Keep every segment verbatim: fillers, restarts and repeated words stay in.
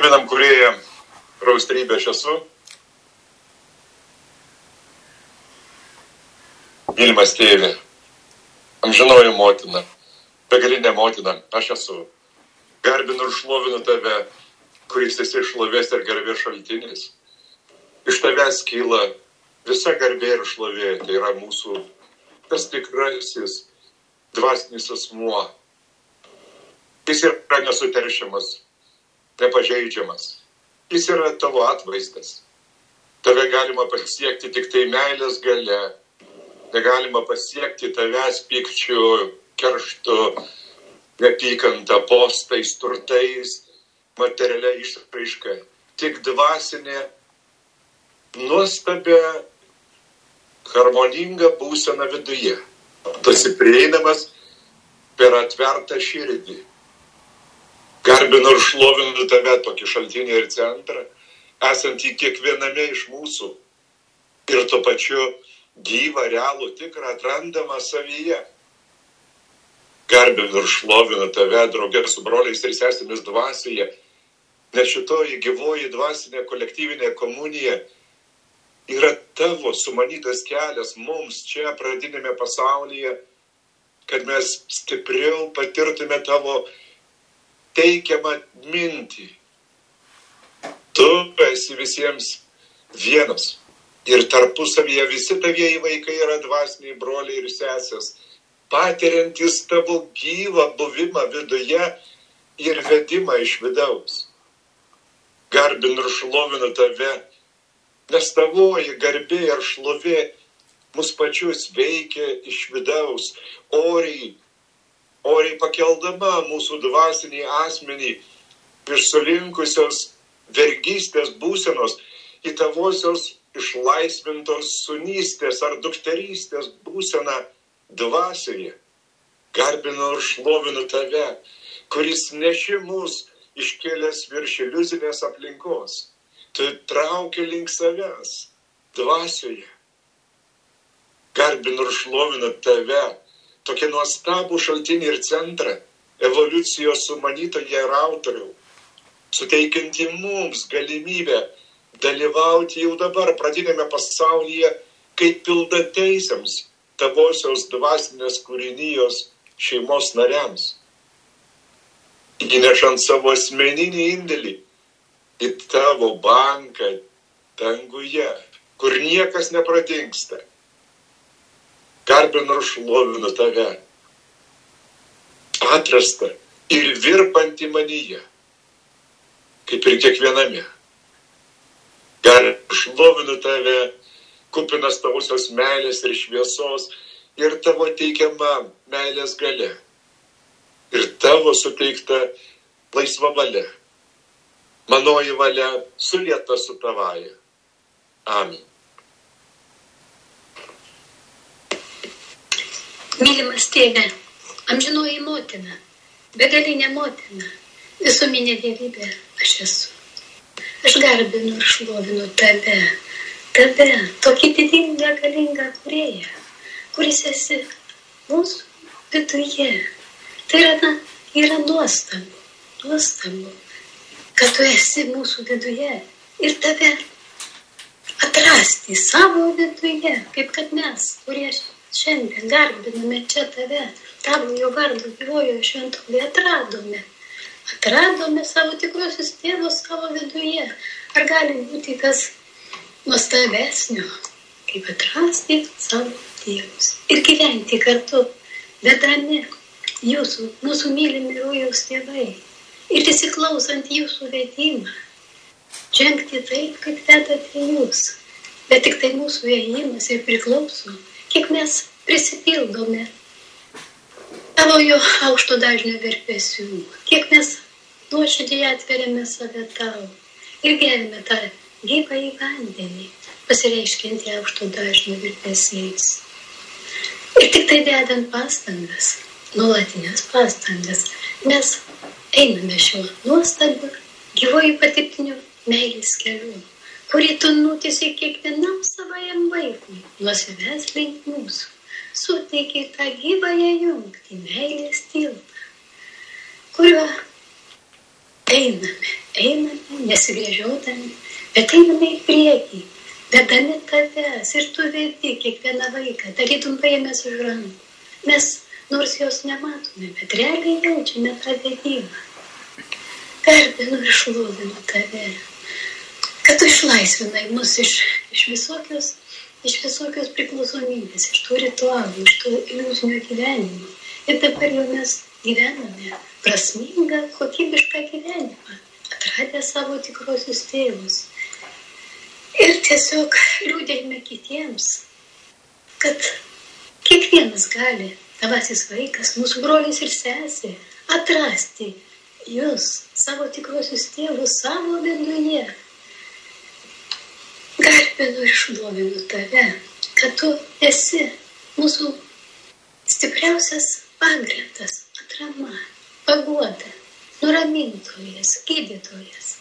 Garbinam kūrėją, raustrybę aš esu. Mylimas tėvė, amžinoji motina, begalinė motina, aš esu. Garbinu ir šlovinu tave, kuris esi šlovės ir garbės šaltinis. Iš tavęs kyla visa garbė ir šlovė, tai yra mūsų tas tikrasis dvasinis asmuo. Jis yra nesuteršiamas, nepažeidžiamas. Jis yra tavo atvaizdas. Tave galima pasiekti tik tai meilės galia. Negalima pasiekti tavęs pykčiu, kerštu, neapykanta, postais, turtais, materialia išraiška. Tik dvasinė, nuostabia, harmoninga būsena viduje. Tu esi prieinamas per atvertą širdį. Garbinu ir šlovinu tave, tokį šaltinį ir centrą, esantį kiekviename iš mūsų. Ir tuo pačiu gyvą, realų, tikrą, atrandamą savyje. Garbinu ir šlovinu tave, drauge su broliais ir sesėmis dvasioje, nes šitoji gyvoji dvasinė kolektyvinė komunija yra tavo sumanytas kelias mums čia pradinėme pasaulyje, kad mes stipriau patirtume tavo teikiamą mintį. Tu esi visiems vienas. Ir tarpusavyje visi tavieji vaikai yra dvasiniai broliai ir sesės, patiriantys tavo gyvą buvimą viduje ir vedimą iš vidaus. Garbinu ir šlovinu tave, nes tavoji garbė ir šlovė mus pačius veikia iš vidaus, oriai, oriai pakeldama mūsų dvasinį asmenį iš sulinkusios vergystės būsenos į tavosios išlaisvintos sunystės ar dukterystės būseną dvasioje. Garbinu ir šlovinu tave, kuris neši mus iškėlęs virš iliuzinės aplinkos. Tu trauki link savęs dvasioje. Garbinu ir šlovinu tave, tokį nuostabų šaltinį ir centrą, evoliucijos sumanytoją ir autorių, suteikiantį mums galimybę dalyvauti jau dabar pradinėme pasaulyje kaip pildateisiams tavosios dvasinės kūrinijos šeimos nariams, įnešant savo asmeninį indėlį į tavo banką danguje, kur niekas nepradingsta. Garbinu ir šlovinu tave, atrasta ir virpantį manyje, kaip ir kiekviename. Garbinu ir šlovinu tave, kupinas tavosios meilės ir šviesos ir tavo teikiama meilės galia ir tavo suteikta laisva valia. Manoji valia sulieta su tavaja. Amen. Mylimas tėve, amžinoji motina, begalinė motina, visuminė dievybė aš esu. Aš garbinu ir šlovinu tave, tave, tokį didingą, galingą kūrėją, kuris esi mūsų viduje. Tai yra, yra nuostabu, nuostabu, kad tu esi mūsų viduje ir tave atrasti savo viduje, kaip kad mes, kurie šiandien garbiname čia tave, tavo jo vardo gyvojo šventovėje atradome. Atradome savo tikruosius tėvus savo viduje. Ar gali būti kas nuostabesnio, kaip atrasti savo tėvus ir gyventi kartu, vedami jūsų, mūsų mylimi rojaus tėvai ir įsiklausant jūsų vedimą, žengti taip, kaip vedate jūs, bet tik tai mūsų ėjimas ir priklauso, kiek mes prisipildome tavo jo aukšto dažnio virpesių, kiek mes nuoširdžiai atveriame save tau ir gerime tą gyvąjį vandenį, pasireiškiantį aukšto dažnio virpesiais. Ir tik tai dedant pastangas, nuolatinės pastangas, mes einame šiuo nuostabiu, gyvoju patirtiniu meilės keliu, kurį tu nutiesi kiekvienam savajam vaikui, nuo savęs link mūsų. Suteikė tą gyvąją jungtį, meilės tiltą, kuriuo einame einame, nesigrėžiodami, bet einame į priekį, vedami tavęs ir tu vedi kiekvieną vaiką, tarytum paėmęs už rankų. Mes nors jos nematome, bet realiai jaučiame tą vedimą. Garbinu ir šlovinu tave, kad tu išlaisvinai mus iš, iš, visokios, iš visokios priklausomybės, iš tų ritualų, iš tų iliuzinio gyvenimo. Ir dabar jau mes gyvename prasmingą, kokybišką gyvenimą, atradę savo tikrosius tėvus. Ir tiesiog liūdėjame kitiems, kad kiekvienas gali, tavasis vaikas, mūsų brolis ir sesė, atrasti jūs, savo tikrosius tėvus, savo viduje. Garbinu ir šlovinu tave, kad tu esi mūsų stipriausias pagrindas, atrama, paguoda, nuramintojas, gydytojas.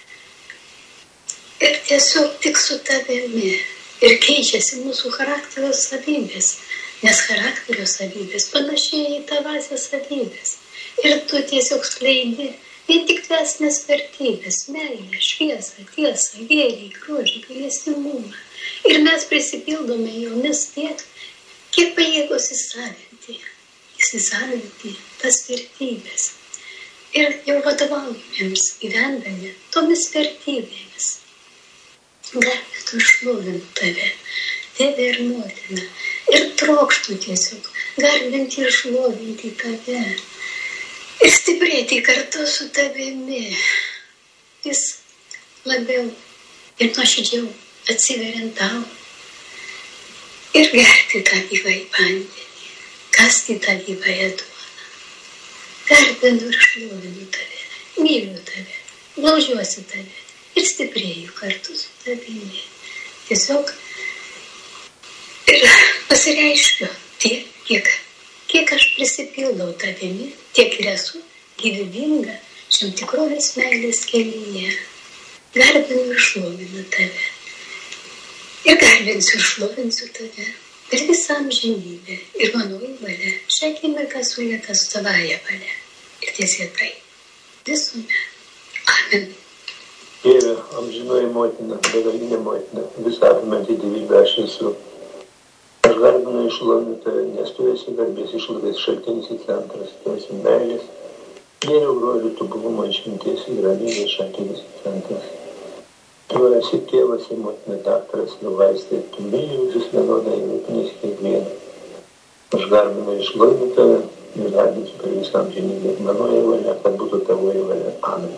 Ir tiesiog tik su tavimi ir keičiasi mūsų charakterio savybės, nes charakterio savybės panašiai į tavasias savybės. Ir tu tiesiog skleidi vien tik dvasinės vertybės, meilę, šviesą, tiesą, gėrį, grožį, gailestingumą. Ir mes prisipildome jomis tiek, kiek pajėgos įsavinti, įsisavinti tas vertybės. Ir jau vadovaujamėms gyvendami tomis vertybėmis. Garbinu ir šlovinu tave, tėvę ir motiną. Ir trokštu tiesiog garbinti ir šlovinti tave. Ir stiprėti kartu su tavimi, vis labiau ir nuoširdžiau atsiveriant tau. Ir gerti tą gyvąjį vandenį, kasti tą gyvąją duoną. Garbinu ir šlovinu tave, myliu tave, glaužiuosi tave ir stiprėju kartu su tavimi. Tiesiog ir pasireiškiu tiek, kiek Kiek aš prisipildau tavimi, tiek ir esu gyvybinga šiam tikrovės meilės kelyje. Garbinu ir šlovinu tave. Ir garbinsiu ir šlovinsiu tave per visą amžinybę. Ir manoji valia šią akimirką sulieta su tavąja valia. Ir tiesėtai visuomet. Amen. Tėve, amžinoji motina, begalinė motina, visą apimanti dievybę aš esu. Aš garbinu ir šlovinu tave, nes tu esi garbės išlaidais šaltinis ir centras, tu esi meilės, gėrio grožio tobulumo išminties ir ramybės šaltinis ir centras. Tu esi tėvas ir motina, daktaras ir vaistai, tu myli visus vienodai ir rūpinies kiekvieną. Aš garbinu ir šlovinu tave ir garbinsiu per visą amžinybę. Manoji valia, kad būtų tavoji valia. Amen.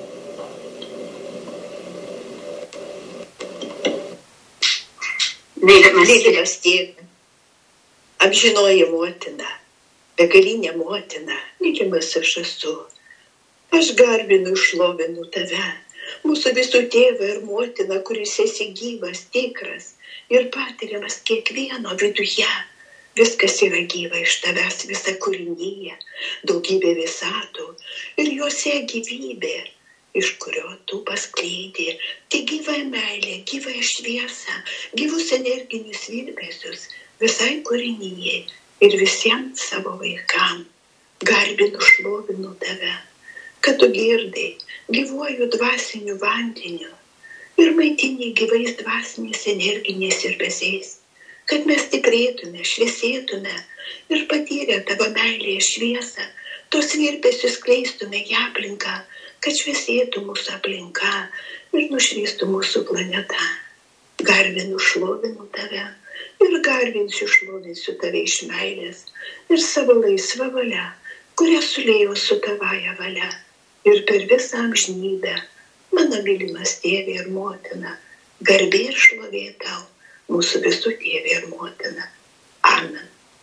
Mylimas tėve, amžinoji motina, begalinė motina, mylimas aš esu. Aš garbinu ir šlovinu tave, mūsų visų tėvą ir motiną, kuris esi gyvas, tikras ir patiriamas kiekvieno viduje. Viskas yra gyva iš tavęs, visa kūrinyje, daugybė visatų ir juose gyvybė, iš kurio tu paskleidė tik gyvą meilę, gyvą šviesą, gyvus energinius virpesius visai kūrinyje ir visiems savo vaikam. Garbinu, šlovinu tave, kad tu girdai gyvuoju dvasiniu vandeniu ir maitini gyvais dvasiniais energiniais virpesiais, kad mes stiprėtume, šviesėtume ir patyrę tavo meilę šviesą, tos virpesius skleistume į aplinką, kad šviesėtų mūsų aplinka ir nušviestų mūsų planetą. Garbinu, šlovinu tave ir garbinsiu, šlovinsiu tave iš meilės ir savo laisvą valią, kurią sulėjau su tavaja valia. Ir per visą amžinybę, mano mylimas tėvė ir motina, garbė ir šlovė tau, mūsų visų tėvė ir motina. Amen.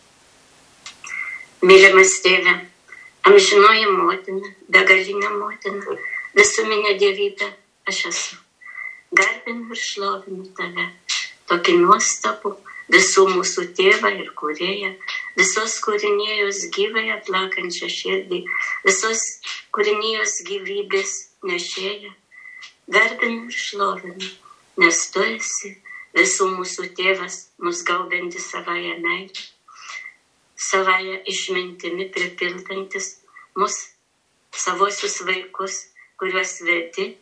Mylimas tėve, amžinoji motina, begalinė motina, visuminė dievybė aš esu. Garbinu ir šlovinu tave, tokį nuostabų visų mūsų tėvą ir kūrėją, visos kūrinėjos gyvąją plakančią širdį, visos kūrinėjos gyvybės nešėją. Garbinu ir šlovinu, nes tu esi visų mūsų tėvas, mus gaubiantis savąją meilę, savąją išmintimi pripildantis mus, savosius vaikus, kuriuos vedi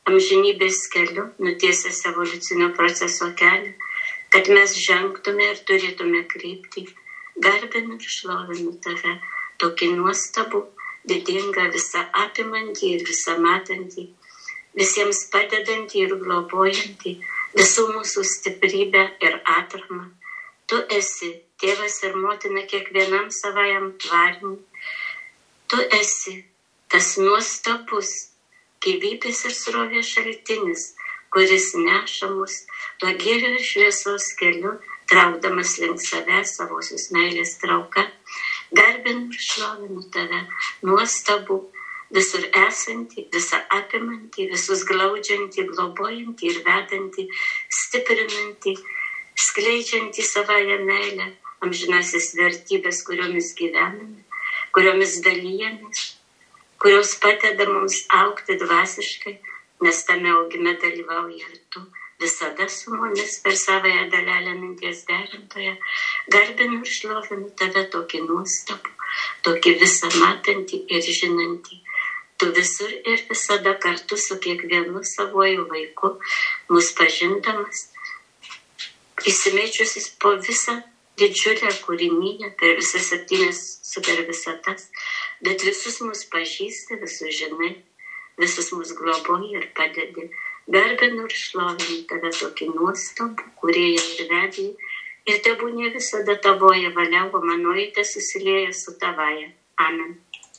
amžinybės keliu, nutiesęs evoliucinio proceso kelią, kad mes žengtume ir turėtume kryptį. Garbinu ir šlovinu tave, tokį nuostabų, didingą, visą apimantį ir visą matantį, visiems padedantį ir globojantį, visų mūsų stiprybę ir atramą. Tu esi tėvas ir motina kiekvienam savajam tvariniui. Tu esi tas nuostabus gyvybės ir srovės šaltinis, kuris neša mus tuo gėrio ir šviesos keliu, traukdamas link savęs savosios meilės trauka. Garbinu ir šlovinu tave, nuostabų, visur esantį, visą apimantį, visus glaudžiantį, globojantį ir vedantį, stiprinantį, skleidžiantį savąją meilę, amžinasis vertybės, kuriomis gyvename, kuriomis dalyjamės, kurios padeda mums augti dvasiškai, nes tame augime dalyvauja ir tu, visada su mumis per savąją dalelę minties derintoje. Garbinu ir šlovinu tave, tokį nuostabų, tokį visą matantį ir žinantį. Tu visur ir visada kartu su kiekvienu savuoju vaiku, mus pažindamas, įsimeičiusis po visą didžiulę kūrinyje, per visas septynias super visatas, bet visus mus pažįsti, visus žinai, visus mus globoji ir padedi. Garbinu ir šlovinu tave, tokį nuostabų, kūrėją ir vedėją, ir tebūnie visada tavoje valia, o manoji tesusilieja su tavaja. Amen.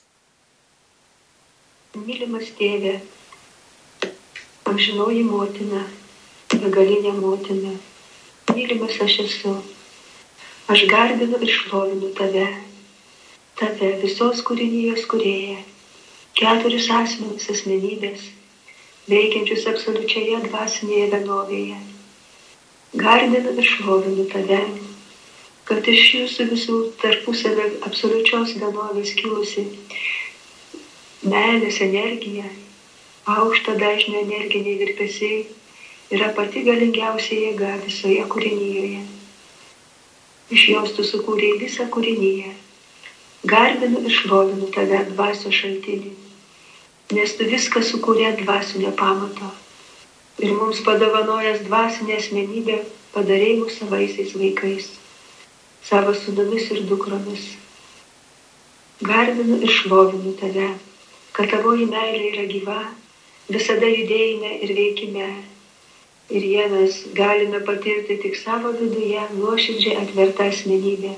Mylimas tėve, amžinoji motina, begalinė motina, mylimas aš esu. Aš garbinu ir šlovinu tave, tave visos kūrinijos kūrėja, keturis asmenis asmenybės, veikiančius absoliučioje dvasinėje vienovėje. Garbinu ir šlovinu tave, kad iš jūsų visų tarpusavio absoliučios vienovės kilusi meilės energija, aukšto dažnio energiniai virpesiai yra pati galingiausia jėga visoje kūrinyjoje. Iš jos tu sukūrei visą kūrinyje. Garbinu ir šlovinu tave, dvasio šaltinį, nes tu viską sukūrė ant dvasinio pamato ir mums padovanojęs dvasinę asmenybę padarei mus savaisiais vaikais, savo sūnumis ir dukromis. Garbinu ir šlovinu tave, kad tavoji meilė yra gyva, visada judėjime ir veikime. Ir jie mes galime patirti tik savo viduje nuoširdžiai atvertą asmenybę.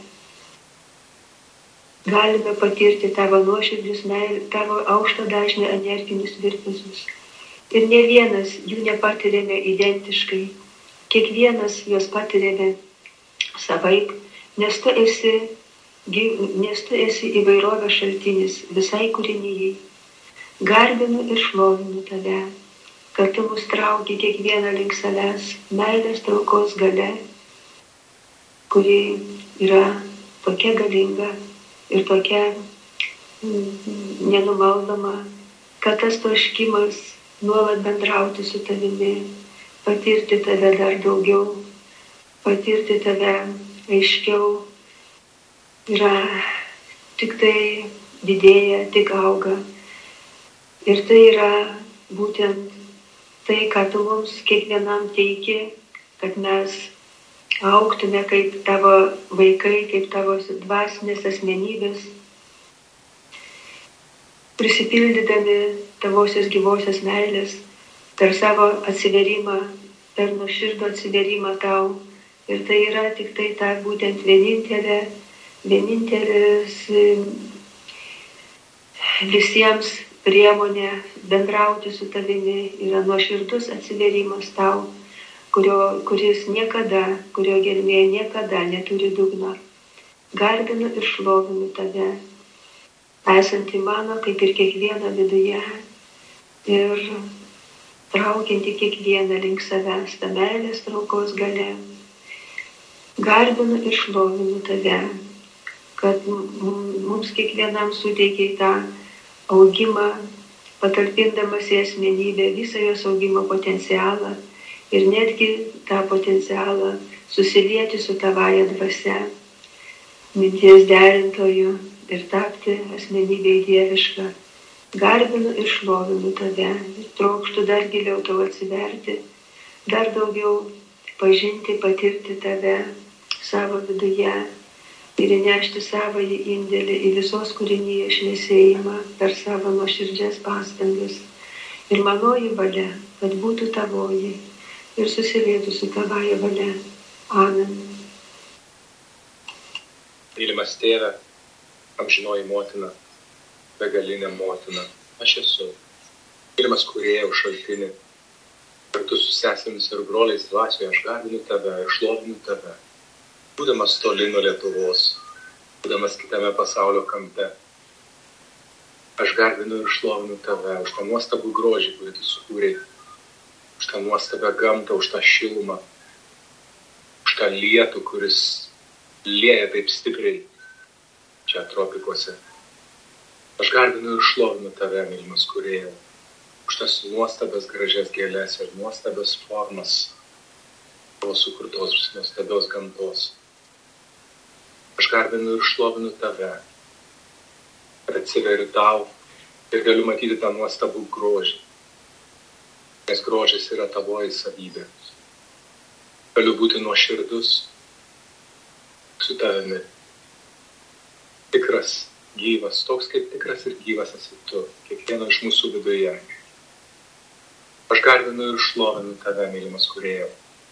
Galime patirti tavo nuoširdžius meilę, tavo aukšto dažnio energinius virpesius. Ir ne vienas jų nepatirėme identiškai. Kiekvienas juos patirėme savaip, nes tu esi, nes tu esi įvairovės šaltinis visai kūrinijai. Garbinu ir šlovinu tave, kad tu mus trauki kiekvieną link savęs meilės traukos gale, kuri yra tokia galinga ir tokia nenumaldoma, kad tas troškimas nuolat bendrauti su tavimi, patirti tave dar daugiau, patirti tave aiškiau, yra tik tai didėja, tik auga. Ir tai yra būtent tai, ką tu mums kiekvienam teiki, kad mes augtume kaip tavo vaikai, kaip tavo dvasinės asmenybės, prisipildydami tavosios gyvosios meilės per savo atsiverimą, per nuoširdų atsiverimą tau. Ir tai yra tik tai ta būtent vienintelė, vienintelis visiems priemonė bendrauti su tavimi yra nuoširdus atsiverimas tau, kurio, kuris niekada, kurio gelmė niekada neturi dugno. Garbinu ir šlovinu tave, esantį mano kaip ir kiekvieną viduje ir traukianti kiekvieną link savęs tą meilės traukos gale. Garbinu ir šlovinu tave, kad mums kiekvienam suteikiai tą augimą, patalpindamas į asmenybę visą jos augimo potencialą ir netgi tą potencialą susilieti su tavaja dvasia, minties derintoju ir tapti asmenybei dievišką, Garbinu ir šlovinu tave, ir trokštu dar giliau tau atsiverti, dar daugiau pažinti, patirti tave savo viduje ir įnešti savąjį indėlį į visos kūrinijos šviesėjimą per savo nuoširdžias pastangas. Ir manoji valia, kad būtų tavoji ir susilietų su tavoji valia. Amen. Mylimas tėve, amžinoji motina, begalinė motina, aš esu. Mylimas kūrėjau šaltinį, kartu su sesėmis ir broliais dvasioje aš garbinu tave ir šlovinu tave. Būdamas toli nuo Lietuvos, būdamas kitame pasaulio kampe, aš garbinu ir šlovinu tave už tą nuostabų grožį, kurį tu sukūrei, už tą nuostabę gamtą, už tą šilumą, už tą lietų, kuris lieja taip stipriai čia tropikuose. Aš garbinu ir šlovinu tave, mylimas kūrėjau, už tas nuostabas gražias gėlės ir nuostabias formas tavo sukurtos nuostabios gamtos. Aš garbinu ir šlovinu tave, kad atsiveriu tau ir galiu matyti tą nuostabų grožį, nes grožis yra tavoji savybė. Galiu būti nuoširdus su tavimi, tikras, gyvas, toks kaip tikras ir gyvas esi tu, kiekvieno iš mūsų viduje. Aš garbinu ir šlovinu tave, mylimas kūrėjau,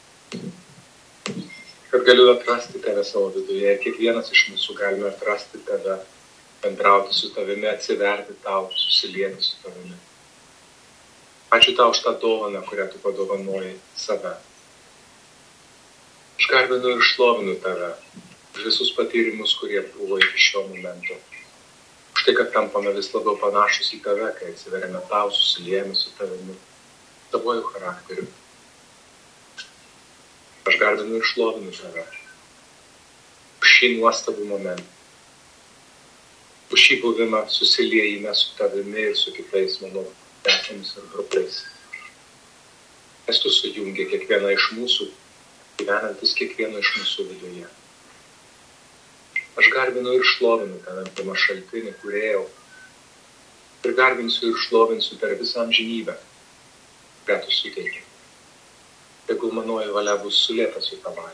kad galiu atrasti tave savo viduje ir kiekvienas iš mūsų galime atrasti tave, bendrauti su tavimi, atsiverti tau, susilieti su tavimi. Ačiū tau už tą dovaną, kurią tu padovanoji save. Aš garbinu ir šlovinu tave už visus patyrimus, kurie buvo iki šio momento. Už tai, kad tampame vis labiau panašus į tave, kai atsiveriame tau, susiliejame su tavimi, tavojų charakteriu. Aš garbinu ir šlovinu tave už šį nuostabų momentą, už šį buvimą susiliejime su tavimi ir su kitais mano sesėmis ir broliais. Nes tu sujungi kiekvieną iš mūsų, gyvenantis kiekvieno iš mūsų viduje. Aš garbinu ir šlovinu tave, pirmą šaltinį, kūrėjau, ir garbinsiu ir šlovinsiu per visą amžinybę, ką tu suteiki. Tegul manoji valia bus sulieta su tavai.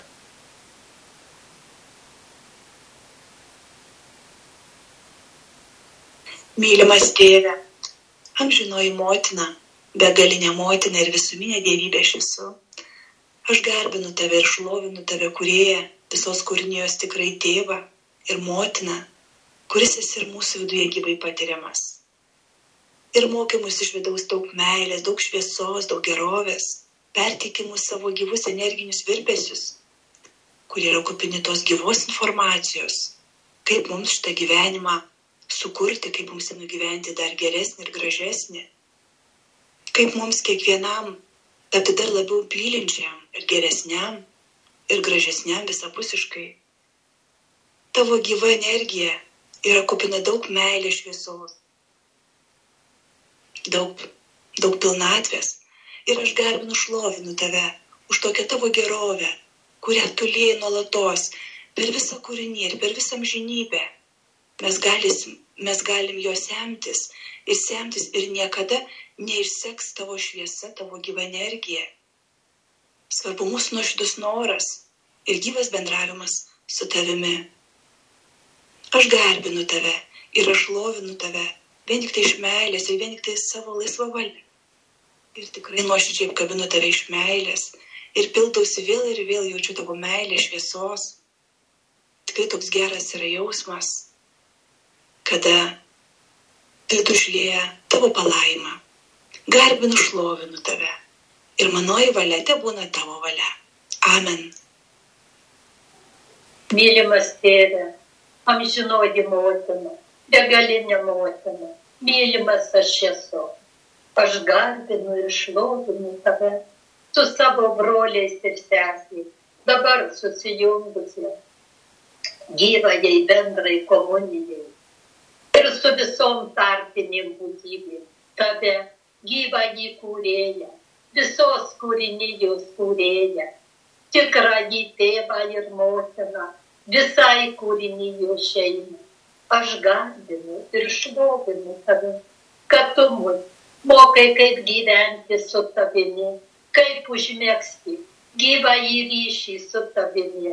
Mylimas tėve, amžinoji motina, begalinė motina ir visuminė dievybė aš esu. Aš garbinu tave ir šlovinu tave, kūrėją, visos kūrinijos tikrai tėvą ir motiną, kuris esi ir mūsų viduje gyvai patiriamas. Ir mokymus iš vidaus daug meilės, daug šviesos, daug gerovės, perteikimus savo gyvus energinius virpesius, kurie yra kupini tos gyvos informacijos, kaip mums šitą gyvenimą sukurti, kaip mums nugyventi dar geresnį ir gražesnį, kaip mums kiekvienam tapti dar labiau mylinčiam ir geresniam ir gražesniam visapusiškai. Tavo gyva energija yra kupina daug meilės šviesos, daug, daug pilnatvės. Ir aš garbinu šlovinu tave už tokią tavo gerovę, kurią tu lieji nuolatos per visą kūrinį ir per visą amžinybę. Mes, galis, mes galim jo semtis ir semtis ir niekada neišseks tavo šviesa, tavo gyva energija. Svarbu mūsų nuoširdus noras ir gyvas bendravimas su tavimi. Aš garbinu tave ir aš šlovinu tave vien tik tai iš meilės ir vien tik tai savo laisvą valią. Ir tikrai nuoširdžiai apkabinu tave iš meilės ir pildausi vėl ir vėl jaučiu tavo meilę šviesos. Tikrai toks geras yra jausmas, kada vidų išlieja tavo palaimą. Garbinu, šlovinu tave ir manoji valia tebūna tavo valia. Amen. Mylimas tėve, amžinoji motina, begalinė motina, mylimas aš esu. Aš garbinu ir šlovinu tave su savo broliais ir sesės, dabar susijungusi gyvajai bendrai komunijai ir su visom tarpinėm būtybėm. Tave, gyvąjį kūrėją, visos kūrinijos kūrėją, tikrąjį tėvą ir motiną, visai kūrinijos šeimą. Aš garbinu ir šlovinu tave kad tu mus mokai, kaip gyventi su tavimi, kaip užmėgsti gyvą į ryšį su tavimi.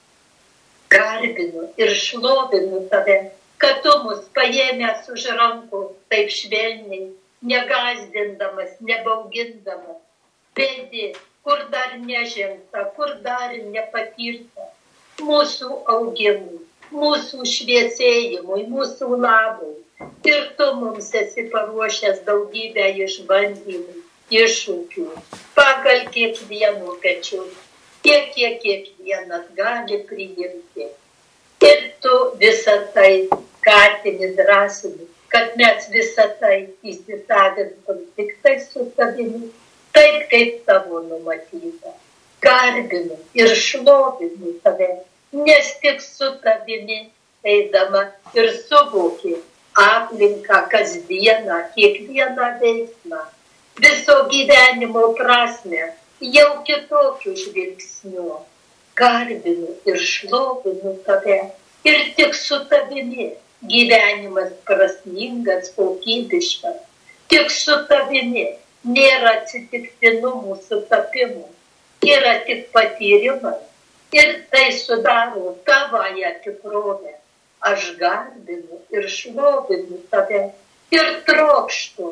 Garbinu ir šlovinu tave, kad tu mus paėmęs už rankų taip švelniai, negazdindamas, nebaugindamas, vedi, kur dar nežengta, kur dar nepatirta, mūsų augimui, mūsų šviesėjimui, mūsų labui. Ir tu mums esi paruošęs daugybę išbandymų, iššūkių, pagal kiekvieno pečius, tiek, kiek kiekvienas gali priimti. Ir tu visą tai skatini, drąsini, kad mes visą tai įsisavintum tik tai su tavimi, taip kaip tavo numatyta. Garbinu ir šlovinu tave, nes tik su tavimi eidama ir suvoki aplinką, kasdieną, kiekvieną veiksmą, viso gyvenimo prasmę, jau kitokių žvilgsnių. Garbinu ir šlovinu tave ir tik su tavimi gyvenimas prasmingas, kokybiškas. Tik su tavimi nėra atsitiktinumų sutapimų, yra tik patyrimas ir tai sudaro tavąją tikrovę. Aš garbinu ir šlovinu tave ir trokštu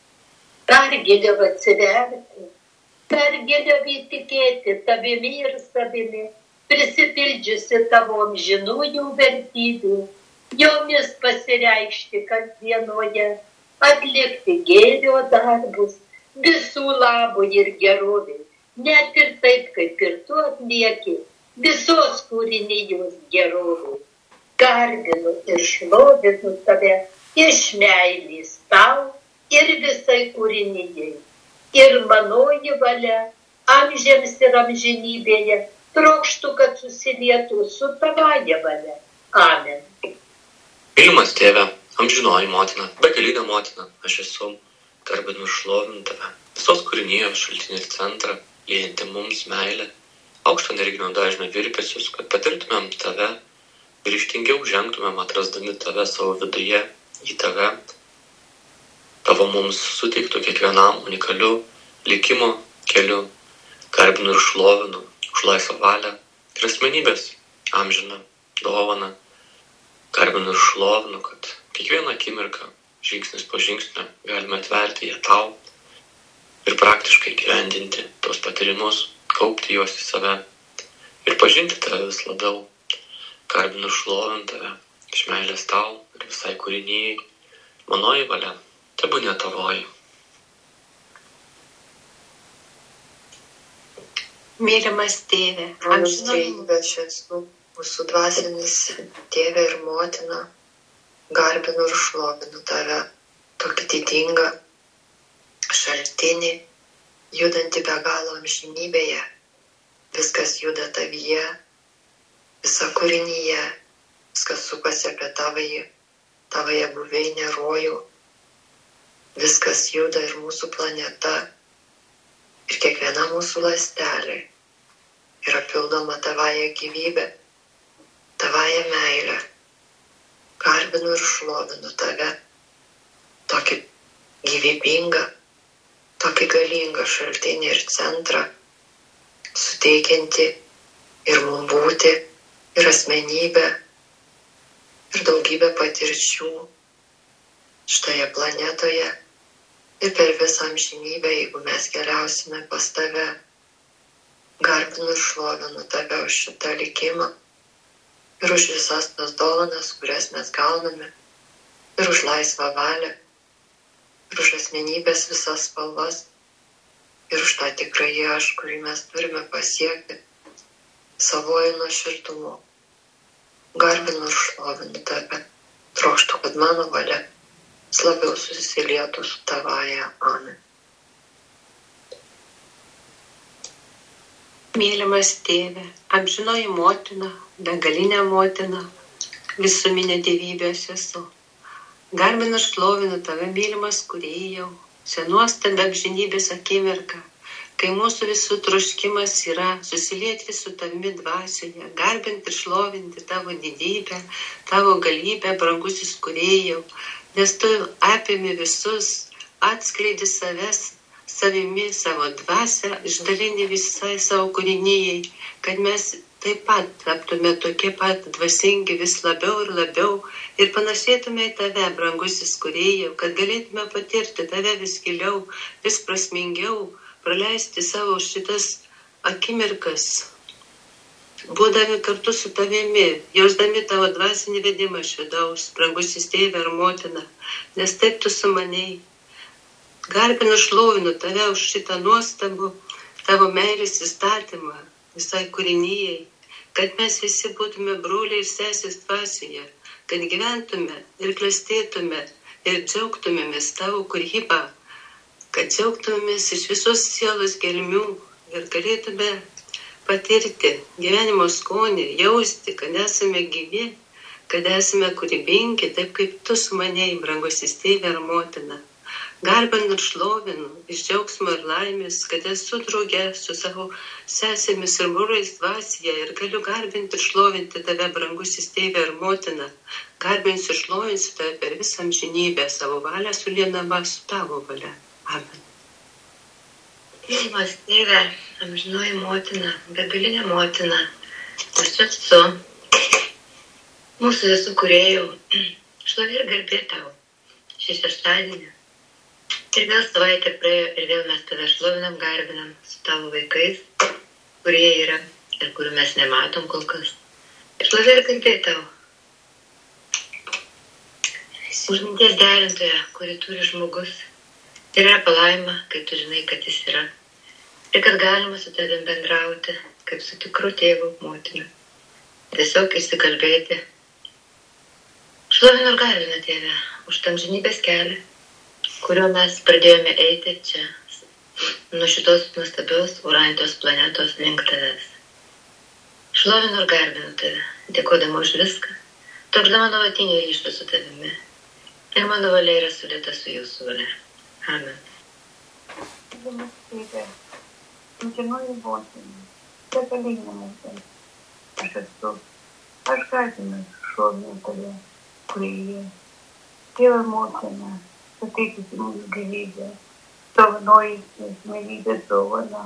dar giliau atsiverti, dar giliau įtikėti tavimi ir savimi, prisipildžiusi tavo amžinųjų vertybių, jomis pasireikšti kasdienoje, atlikti gėrio darbus, visų labui ir gerovei, net ir taip, kaip ir tu atlieki visos kūrinijos gerovei. Garbinu ir šlovinu tave iš meilės tau ir visai kūrinijai. Ir manoji valia amžiams ir amžinybėje trokštų, kad susilietų su tavaja valia. Amen. Mylimas tėve, amžinoji motina, begalinė motina, aš esu, garbinu ir šlovinu tave. Visos kūrinijos šaltinį ir centrą, liejanti mums meilę, aukšto nereginio dažnio virpesius, kad patirtumėm tave, ryžtingiau žengtumėm atrasdami tave savo viduje, į tave, tavo mums suteiktų kiekvienam unikaliu likimo keliu, garbinu ir šlovinu už laisvą valią ir asmenybės amžiną dovaną, garbinu ir šlovinu, kad kiekvieną akimirką, žingsnis po žingsnio, galime atverti ją tau ir praktiškai gyvendinti tos patyrimus, kaupti juos į save ir pažinti tave vis labiau. Garbinu šlovint tave, iš meilės tau ir visai kūrinijai, manoji valia, tebūnie tavoji. Mylimas tėve, amžinoji aš esu, mūsų dvasinis tėve ir motina, garbinu ir šlovinu tave, tokį didingą šaltinį, judantį be galo amžinybėje, viskas juda tavyje, visa kūrinyje, viskas sukasi apie tavąjį, tavąją buveinę rojų, viskas juda ir mūsų planeta, ir kiekviena mūsų ląstelė yra pildoma tavąją gyvybę, tavąją meilę. Garbinu ir šlovinu tave, tokį gyvybingą, tokį galingą šaltinį ir centrą, suteikianti ir mums būti, ir asmenybę, ir daugybę patirčių šitoje planetoje ir per visą amžinybę, jeigu mes keliausime pas tave. Garbinu ir šlovinu tave už šitą likimą ir už visas tas dovanas, kurias mes gauname, ir už laisvą valią, ir už asmenybės visas spalvas, ir už tą tikrąjį aš, kurį mes turime pasiekti savoju nuoširdumu. Garbinu ir šlovinu tave, trokštu, kad mano valia labiau susilietų su tavaja. Amen. Mylimas tėve, amžinoji motina, begalinė motina, visuminė dievybės esu. Garbinu ir šlovinu tave, mylimas kūrėjau, senuostabę amžinybės akimirką, kai mūsų visų troškimas yra susilieti su tavimi dvasioje, garbinti ir šlovinti tavo didybę, tavo galybę, brangusis kūrėjau, nes tu apimi visus, atskleidi savęs, savimi, savo dvasią, išdalini visai savo kūrinijai, kad mes taip pat taptume tokie pat dvasingi vis labiau ir labiau ir panašėtume į tave, brangusis kūrėjau, kad galėtume patirti tave vis giliau, vis prasmingiau, praleisti savo šitas akimirkas, būdami kartu su tavimi, jausdami tavo dvasinį vedimą iš vidaus, brangusis tėve ar motina, nes taip tu sumanei. Garbinu, šlovinu tave už šitą nuostabų tavo meilės įstatymą visai kūrinijai, kad mes visi būtume broliai ir sesės dvasioje, kad gyventume ir klestėtume ir džiaugtumėmės tavo kūrybą, kad džiaugtumėmės iš visos sielos gelmių ir galėtume patirti gyvenimo skonį, jausti, kad esame gyvi, kad esame kūrybingi, taip kaip tu sumanėjai, brangusis tėve ar motina. Garbinu ir šlovinu iš džiaugsmo ir laimės, kad esu drauge su savo sesėmis ir broliais dvasioje ir galiu garbinti ir šlovinti tave, brangusis tėve ir motina. Garbinsiu ir šlovinsiu tave per visą amžinybę, savo valią sulienama su tavo valia. Amen. Mylimas tėve, amžinoji motina, begalinė motina, aš esu mūsų visų kūrėjų, šlovė ir garbė tau šį šeštadienį. Ir vėl savaitė praėjo ir vėl mes tave šlovinam, garbinam su tavo vaikais, kurie yra ir kurių mes nematom kol kas. Šlovė ir garbė tau. Už minties derintoje, kuri turi žmogus, ir yra palaima, kai tu žinai, kad jis yra. Ir kad galima su tavim bendrauti, kaip su tikru tėvu, motina. Tiesiog įsikalbėti. Šlovinu ir garbinu tėve už amžinybės kelią, kuriuo mes pradėjome eiti čia, nuo šitos nuostabios uranijos planetos link tavęs. Šlovinu ir garbinu tave, dėkodama už viską, tokdama nuolatinį ryšį su tavimi. Ir mano valia yra sulėta su jūsų valia. Amen. Mylimas tėve, amžinoji motina, begalinė motina, aš esu, aš garbinu šlovinu tave, kūrėjai, tėvą motina, suteikusi mums gyvybę, dovanojusi gyvybės dovaną,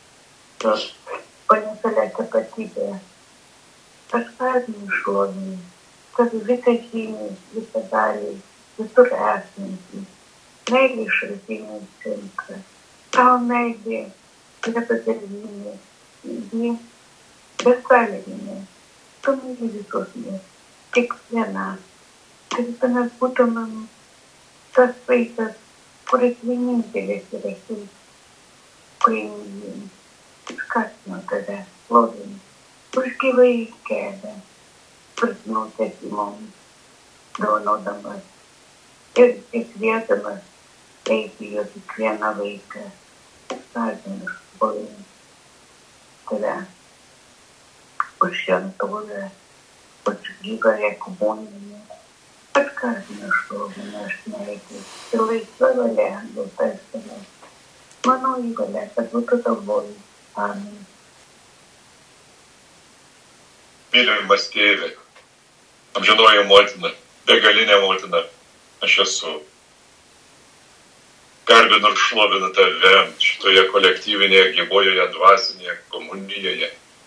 unikalią tapatybę. Aš garbinu šlovinu, kad visą žymį, visą dalį, visur esantį, meilė šaltinį centrą. Tavo meilė yra begalinė, ji besąlyginė. Tu myli visus mus, tik viena, kad mes būtumėm tas vaikas, kuris vienintelis yra šis, kurį mylim. Skatinu tave, šlovinu, už gyvąjį kelią, kuris nutesi mums, dovanodamas ir įkvėdamas eiti jo kiekvieną vaiką. Skatinu, šlovinu tave už šventovę, už gyvąją komuniją. Aš garbinu šlovinu, aš meldžiu ir laisva valia duota iš tavęs. Mano įvalia, kad būtų tavoji. Amen. Mylimas tėve, amžinoji motina, begalinė motina, aš esu. Garbinu ir šlovinu tave šitoje kolektyvinėje, gyvojoje, dvasinėje komunijoje.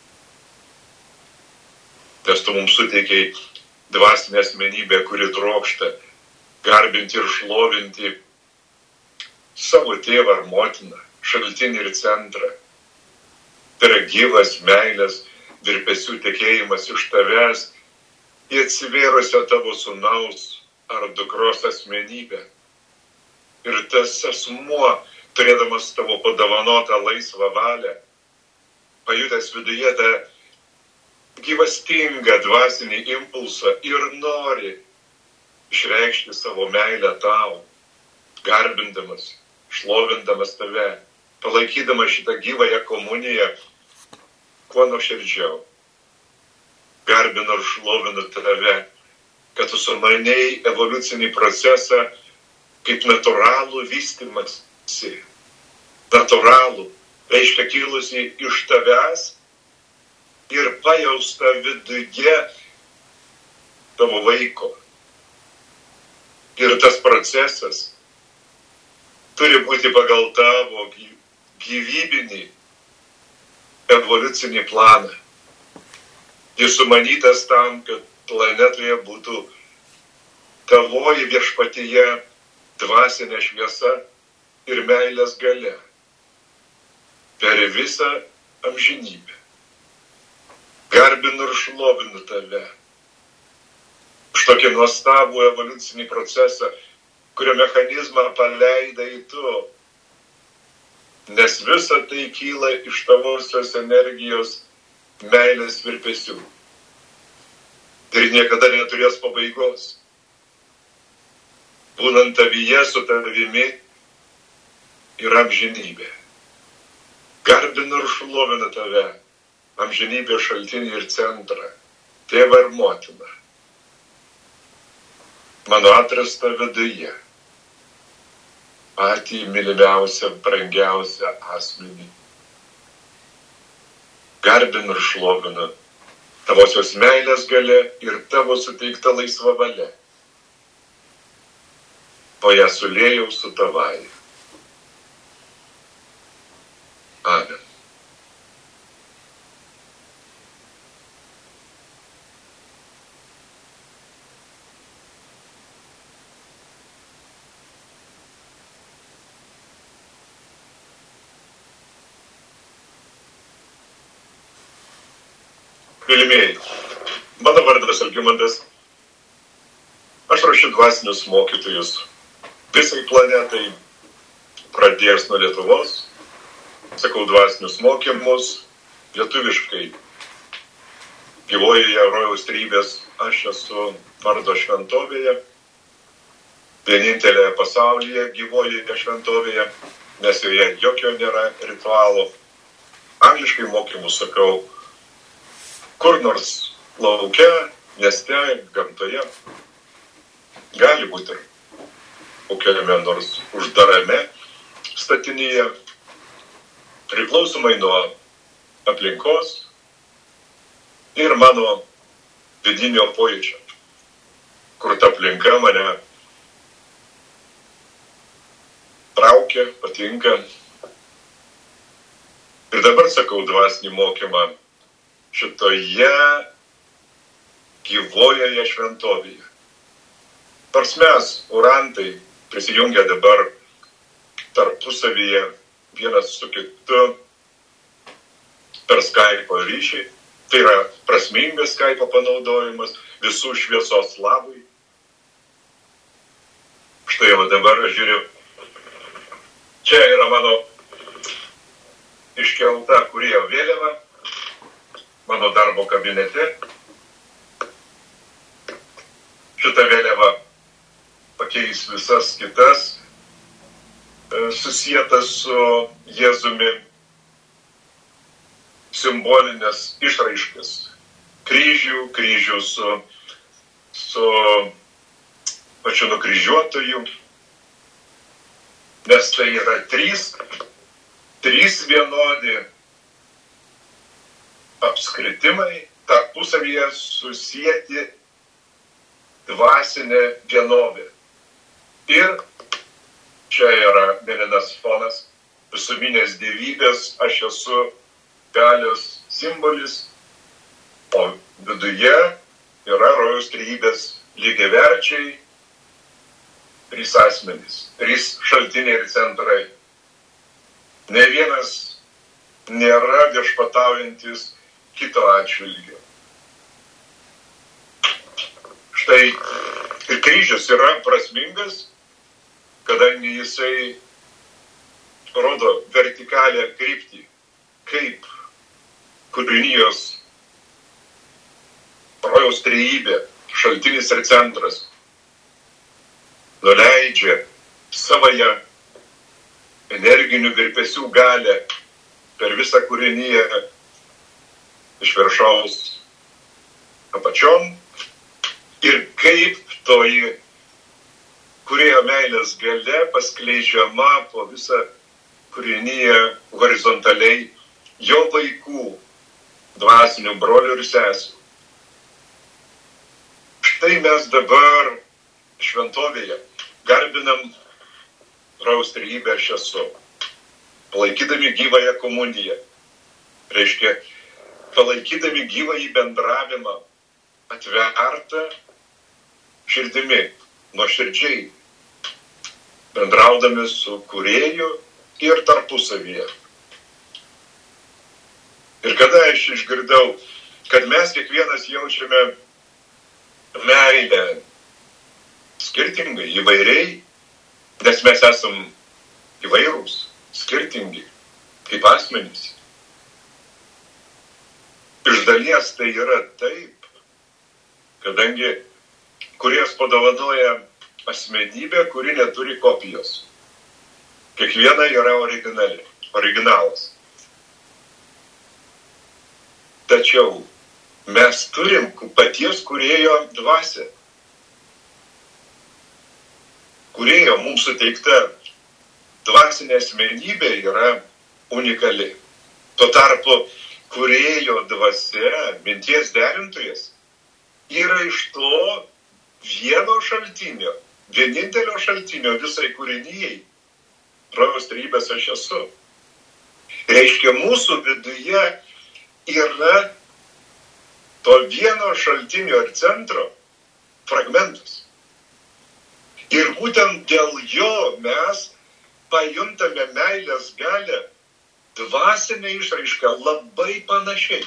Nes tu mums suteikei dvasinę asmenybę, kuri trokšta garbinti ir šlovinti savo tėvą ar motiną, šaltinį ir centrą. Tai yra gyvas meilės, virpesių tekėjimas iš tavęs į atsivėrusio tavo sūnaus ar dukros asmenybę. Ir tas asmuo, turėdamas tavo padovanotą laisvą valią, pajutęs viduje tą gyvastingą dvasinį impulsą ir nori išreikšti savo meilę tau, garbindamas, šlovindamas tave, palaikydamas šitą gyvąją komuniją, kuo nuoširdžiau. Garbinu ir šlovinu tave, kad tu sumanei evoliucinį procesą kaip natūralų vystymąsi. Natūralų, reiškia kilusi iš tavęs ir pajausta viduje tavo vaiko. Ir tas procesas turi būti pagal tavo gyvybinį evoliucinį planą. Jis sumanytas tam, kad planetoje būtų tavoji viešpatyje dvasinė šviesa ir meilės galia per visą amžinybę. Garbinu ir šlovinu tave už tokį nuostabų evoliucinį procesą, kurio mechanizmą paleidai tu, nes visa tai kyla iš tavosios energijos meilės virpesių ir niekada neturės pabaigos. Būnant tavyje su tavimi yra amžinybė. Garbinu ir šlovinu tave, amžinybės šaltinį ir centrą, tėvą ir motiną, mano atrastą viduje, patį mylimiausią, brangiausią asmenį. Garbinu ir šlovinu tavosios meilės galia ir tavo suteikta laisva valia, o ją sulėjau su tavai. Amen. Mylimieji, mano vardas Algimantas, aš ruošiu dvasinius mokytojus visai planetai, pradėjęs nuo Lietuvos, sakau dvasinius mokymus, lietuviškai gyvojoje rojaus trybės, aš esu vardo šventovėje, vienintelėje pasaulyje gyvojoje šventovėje, nes joje jokio nėra ritualo. Angliškai mokymus sakau, kur nors lauke, mieste, gamtoje, gali būti ir kokiame nors uždarame statinyje, priklausomai nuo aplinkos ir mano vidinio pojūčio, kur ta aplinka mane traukia, patinka. Ir dabar sakau dvasinį mokymą šitoje gyvojoje šventovėje. Nors mes, urantai, prisijungia dabar tarpusavyje vienas su kitu per Skype'o ryšį, tai yra prasmingas Skype'o panaudojimas visų šviesos labui. Štai jau dabar aš žiūriu, čia yra mano iškelta kūrėjo vėliava, mano darbo kabinete. Šitą vėliavą pakeis visas kitas susietas su Jėzumi simbolinės išraiškas. Kryžių, kryžių su, su pačiu nukryžiuotoju, nes tai yra trys, trys vienodi apskritimai, tarpusavyje susieti dvasinė vienovė. Ir čia yra mėlynas fonas, visuminės dievybės, aš esu galios simbolis, o viduje yra rojaus trejybės lygiaverčiai trys asmenys, trys šaltiniai ir centrai. Ne vienas nėra viešpataujantis kito atžvilgiu. Štai ir kryžius yra prasmingas, kadangi jisai rodo vertikalią kryptį, kaip kūrinijos rojaus trejybė, šaltinis ir centras, nuleidžia savoje energinių virpesių galę per visą kūriniją iš viršaus apačion ir kaip toji kūrėjo meilės galia paskleidžiama po visą kūriniją horizontaliai jo vaikų, dvasinių brolių ir sesių. Štai mes dabar šventovėje, garbinam Rojaus trejybę aš esu, palaikydami gyvąją komuniją. Reiškia, palaikydami gyvąjį bendravimą, atvertą širdimi, nuoširdžiai, bendraudami su kūrėju ir tarpusavyje. Ir kada aš išgirdau, kad mes kiekvienas jaučiame meilę skirtingai, įvairiai, nes mes esam įvairūs, skirtingi, kaip asmenys. Iš dalies tai yra taip, kadangi Kūrėjas padovanoja asmenybę, kuri neturi kopijos. Kiekviena yra originali, originalas. Tačiau mes turim paties Kūrėjo dvasią. Kūrėjo mums suteikta dvasinė asmenybė yra unikali. Tuo tarpu Kūrėjo dvasia, minties derintojas, yra iš to vieno šaltinio, vienintelio šaltinio visai kūrinijai. Rojaus trejybės aš esu. Reiškia, mūsų viduje yra to vieno šaltinio ir centro fragmentas. Ir būtent dėl jo mes pajuntame meilės galią, dvasinę išraišką labai panašiai.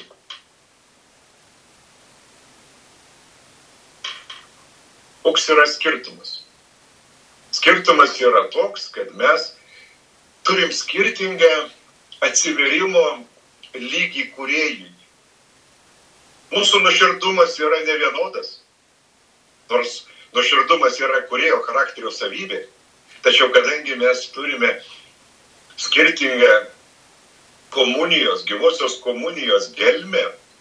Koks yra skirtumas? Skirtumas yra toks, kad mes turim skirtingą atsiverimo lygį kūrėjui. Mūsų nuoširdumas yra nevienodas, nors nuoširdumas yra kūrėjo charakterio savybė, tačiau kadangi mes turime skirtingą komunijos, gyvosios komunijos gelmę,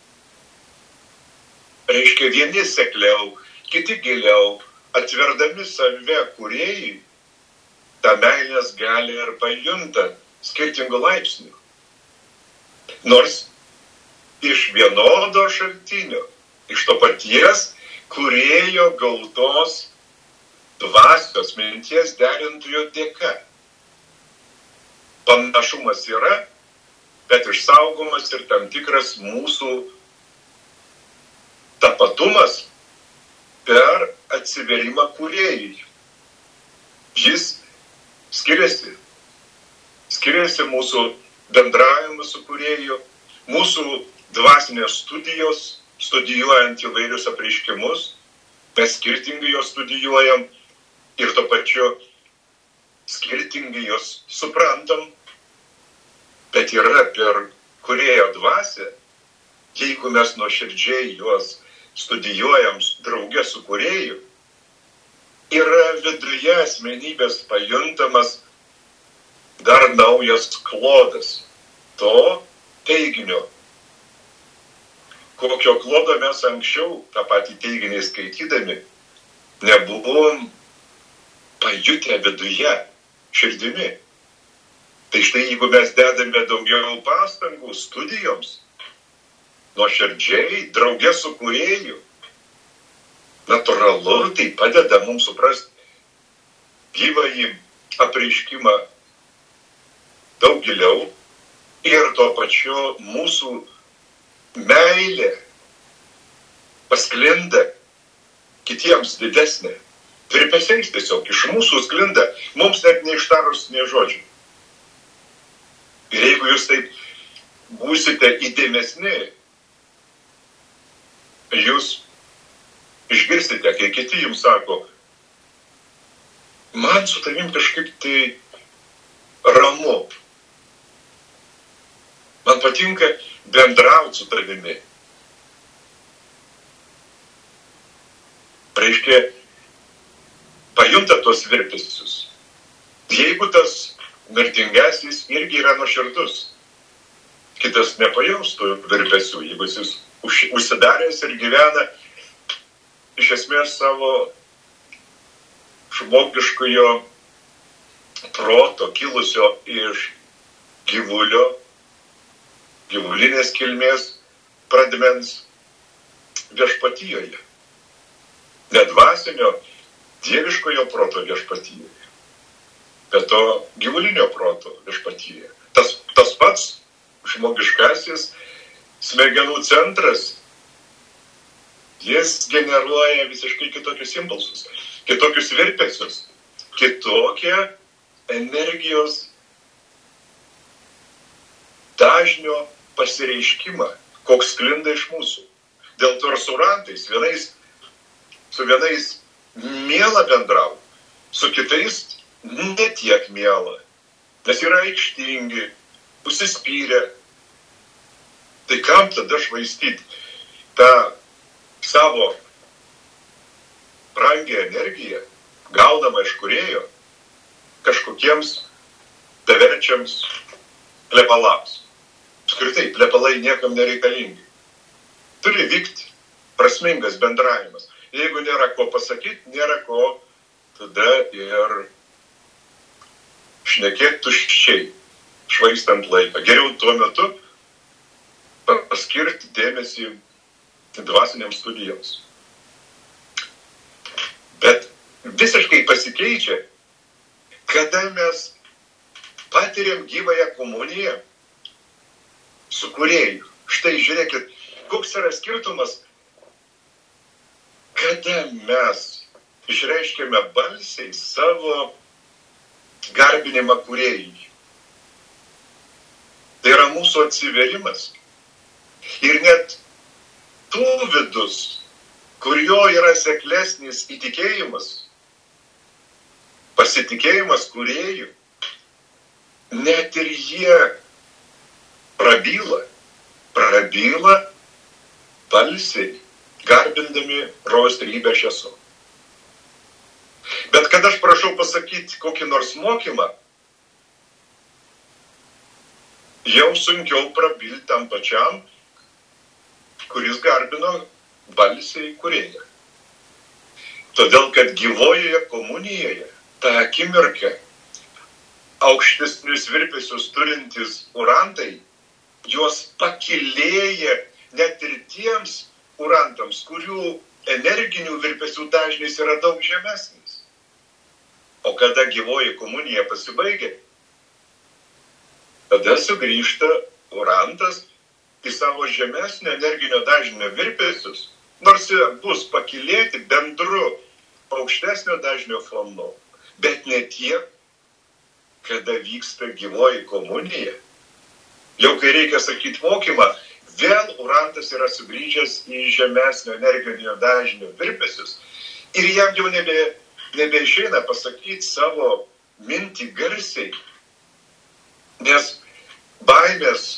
reiškia vieni sekliau, kiti giliau, atverdami save kūrėjui, tą meilės gali ir pajunta skirtingų laipsnių. Nors iš vienodo šaltinio, iš to paties kūrėjo gautos dvasios minties derintojo dėka. Panašumas yra, bet išsaugomas ir tam tikras mūsų tapatumas per atsiverimą kūrėjui. Jis skiriasi. Skiriasi mūsų bendravimas su kūrėju, mūsų dvasinės studijos, studijuojant įvairius apreiškimus, mes skirtingai jos studijuojam ir to pačiu skirtingai jos suprantam, bet yra per kūrėjo dvasią, jeigu mes nuoširdžiai juos studijuojam drauge su kūrėju, yra viduje asmenybės pajuntamas dar naujas klodas to teiginio. Kokio klodo mes anksčiau tą patį teiginį skaitydami nebuvom pajutę viduje, širdimi. Tai štai jeigu mes dedame daugiau pastangų studijoms, nuoširdžiai, drauge su kūrėju, natūralu, tai padeda mums suprasti gyvąjį apreiškimą daug giliau ir tuo pačiu mūsų meilė pasklinda kitiems didesnė. Virpesiais tiesiog iš mūsų sklinda, mums net neištarus nė žodžių. Ir jeigu jūs taip būsite įdėmesni, jūs išgirsite, kai kiti jums sako, man su tavim kažkaip tai ramu. Man patinka bendrauti su tavimi. Reiškia, pajunta tos virpesius. Jeigu tas mirtingesnis irgi yra nuoširdus, kitas nepajaustų virpesių, jeigu jis užsidaręs ir gyvena iš esmės savo žmogiškojo proto kilusio iš gyvulio, gyvulinės kilmės pradmens viešpatijoje. Nedvasinio dieviškojo proto viešpatyje, bet to gyvulinio proto viešpatyje. Tas, tas pats žmogiškasis smegenų centras, jis generuoja visiškai kitokius impulsus, kitokius virpesius, kitokią energijos dažnio pasireiškimą, koks sklinda iš mūsų. Dėl to ir su orantais, vienais, su vienais miela bendrauti, su kitais ne tiek miela, nes yra aikštingi, užsispyrę. Tai kam tada švaistyti tą savo brangią energiją, gaudama iš kūrėjo, kažkokiems beverčiams plepalams. Apskritai, plepalai niekam nereikalingi. Turi vykti prasmingas bendravimas. Jeigu nėra ko pasakyti, nėra ko tada ir šnekėti tuščiai, švaistant laiką. Geriau tuo metu paskirti dėmesį dvasiniams studijoms. Bet visiškai pasikeičia, kada mes patiriam gyvąją komuniją su kūrėju. Štai žiūrėkit, koks yra skirtumas, kada mes išreiškėme balsiai savo garbinimą kūrėjui. Tai yra mūsų atsiverimas. Ir net tų vidus, kur jo yra seklesnis įtikėjimas, pasitikėjimas kūrėjų, net ir jie prabyla, prabyla balsiai, garbindami rojaus trejybę aš esu. Bet kad aš prašau pasakyti kokį nors mokymą, jau sunkiau prabilti tam pačiam, kuris garbino balsiai kūrėją. Todėl, kad gyvojoje komunijoje, tą akimirką, aukštesnius virpesius turintys urantai, juos pakilėja net ir tiems urantams, kurių energinių virpesių dažnis yra daug žemesnis. O kada gyvoji komunija pasibaigia, tada sugrįžta urantas į savo žemesnio energinio dažnio virpesius, nors bus pakilėti bendru aukštesnio dažnio fonu, bet ne tiek, kada vyksta gyvoji komunija. Jau kai reikia sakyti mokymą, vėl urantas yra sugrįžęs į žemesnio energinio dažnio virpesius ir jam jau nebe, nebeišeina pasakyti savo mintį garsiai, nes baimės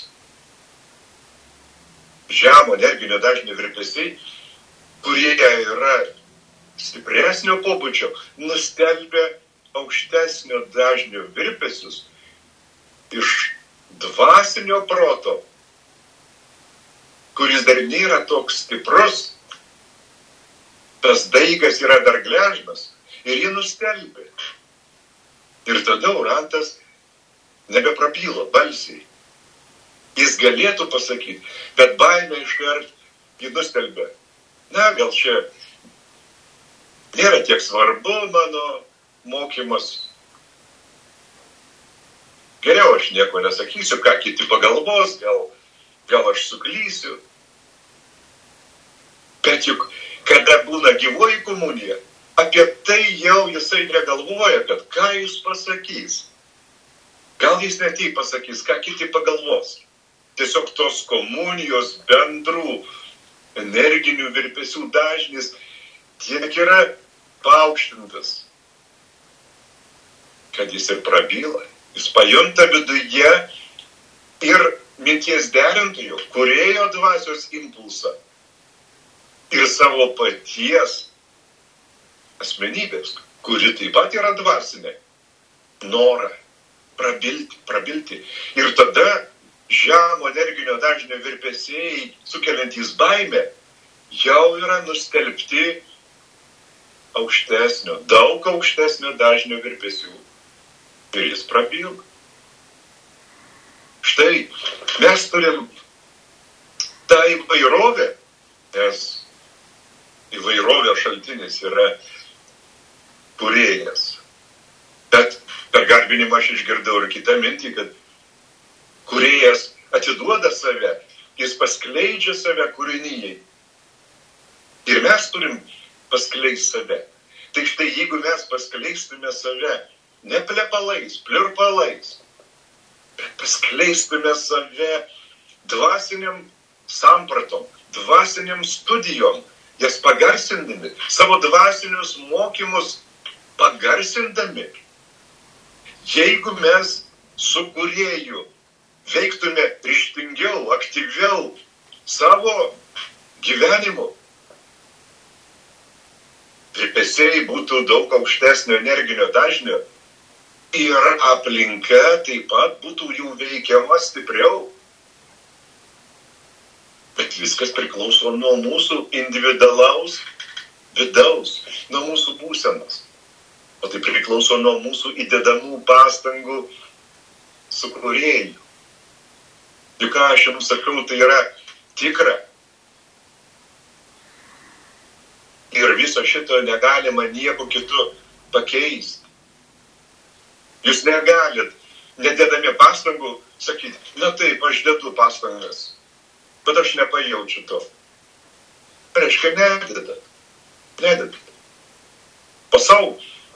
žemo energinio dažnio virpesiai, kurie yra stipresnio pobūdžio, nustelbia aukštesnio dažnio virpesius iš dvasinio proto, kuris dar nėra toks stiprus, tas daigas yra dar gležnas ir jį nustelbė. Ir tada urantas nebeprabylo balsiai. Jis galėtų pasakyti, bet baimė iškart jį nustelbė. Na, gal čia nėra tiek svarbu mano mokymas. Geriau aš nieko nesakysiu, ką kiti pagalvos, gal, gal aš suklysiu. Bet juk, kada būna gyvoji komunija, apie tai jau jisai negalvoja, kad ką jis pasakys. Gal jis ne taip pasakys, ką kiti pagalvos. Tiesiog tos komunijos bendrų energinių virpesių dažnis tiek yra paaukštintas, kad jis ir prabyla. Jis pajunta viduje ir minties derintojų, kūrėjo dvasios impulsą ir savo paties asmenybės, kuri taip pat yra dvasinė, norą prabilti, prabilti. Ir tada žemo energinio dažnio virpesiai, sukeliantys baimę, jau yra nustelbti aukštesnio, daug aukštesnio dažnio virpesių. Ir jis prabyla. Štai mes turim tą įvairovę, nes įvairovė šaltinis yra kūrėjas. Bet per garbinimą aš išgirdau ir kitą mintį, kad kūrėjas atiduoda save, jis paskleidžia save kūrinyjei. Ir mes turim paskleisti save. Tai štai jeigu mes paskleistume save ne plepalais, pliurpalais, bet paskleistume save dvasiniam sampratom, dvasiniam studijom, jas pagarsindami, savo dvasinius mokymus pagarsindami. Jeigu mes su kūrėju veiktume ryžtingiau, aktyviau savo gyvenimu, virpesiai būtų daug aukštesnio energinio dažnio ir aplinka taip pat būtų jų veikiama stipriau. Bet viskas priklauso nuo mūsų individualaus vidaus, nuo mūsų būsenos. O tai priklauso nuo mūsų įdedamų pastangų su kūrėju. Juk ką aš jums sakau, tai yra tikra. Ir viso šito negalima nieko kitu pakeisti. Jūs negalit, nedėdami pastangų, sakyti, na taip, aš dedu pastangas, bet aš nepajaučiu to. Reiškia, nededat. Nededat. Po savo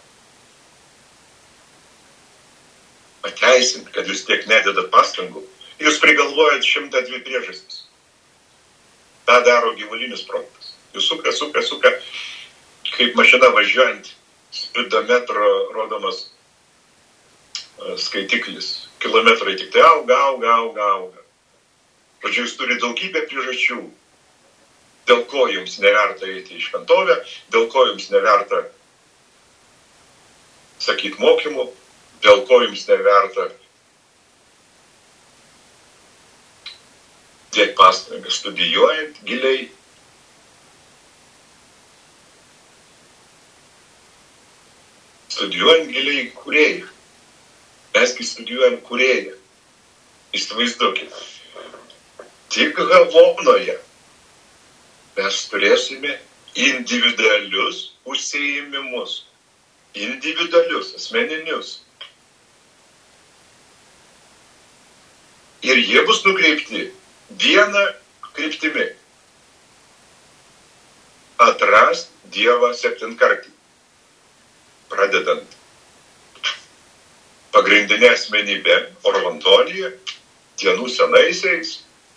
pateisint, kad jūs tiek nededat pastangų, jūs prigalvojat šimtą dvi priežastis. Ta daro gyvulinis protas. Jūs suka, suka, suka, kaip mašina važiuojant, spidometro rodomas skaitiklis. Kilometrai tik tai auga, auga, auga, auga. Žodžiu, jūs turi daugybę priežasčių, dėl ko jums neverta eiti į šventovę, dėl ko jums neverta sakyti mokymų, dėl ko jums neverta tiek pastangas studijuojant giliai. Studijuojant giliai kūrėją. Mesgi studijuojam kūrėją. Įsivaizduokit. Tik Havonoje mes turėsime individualius užsiėmimus. Individualius, asmeninius. Ir jie bus nukreipti vieną kryptimi. Atrast Dievą septintkartį. Pradedant pagrindinę asmenybę Orvantoniją, dienų senaisiais,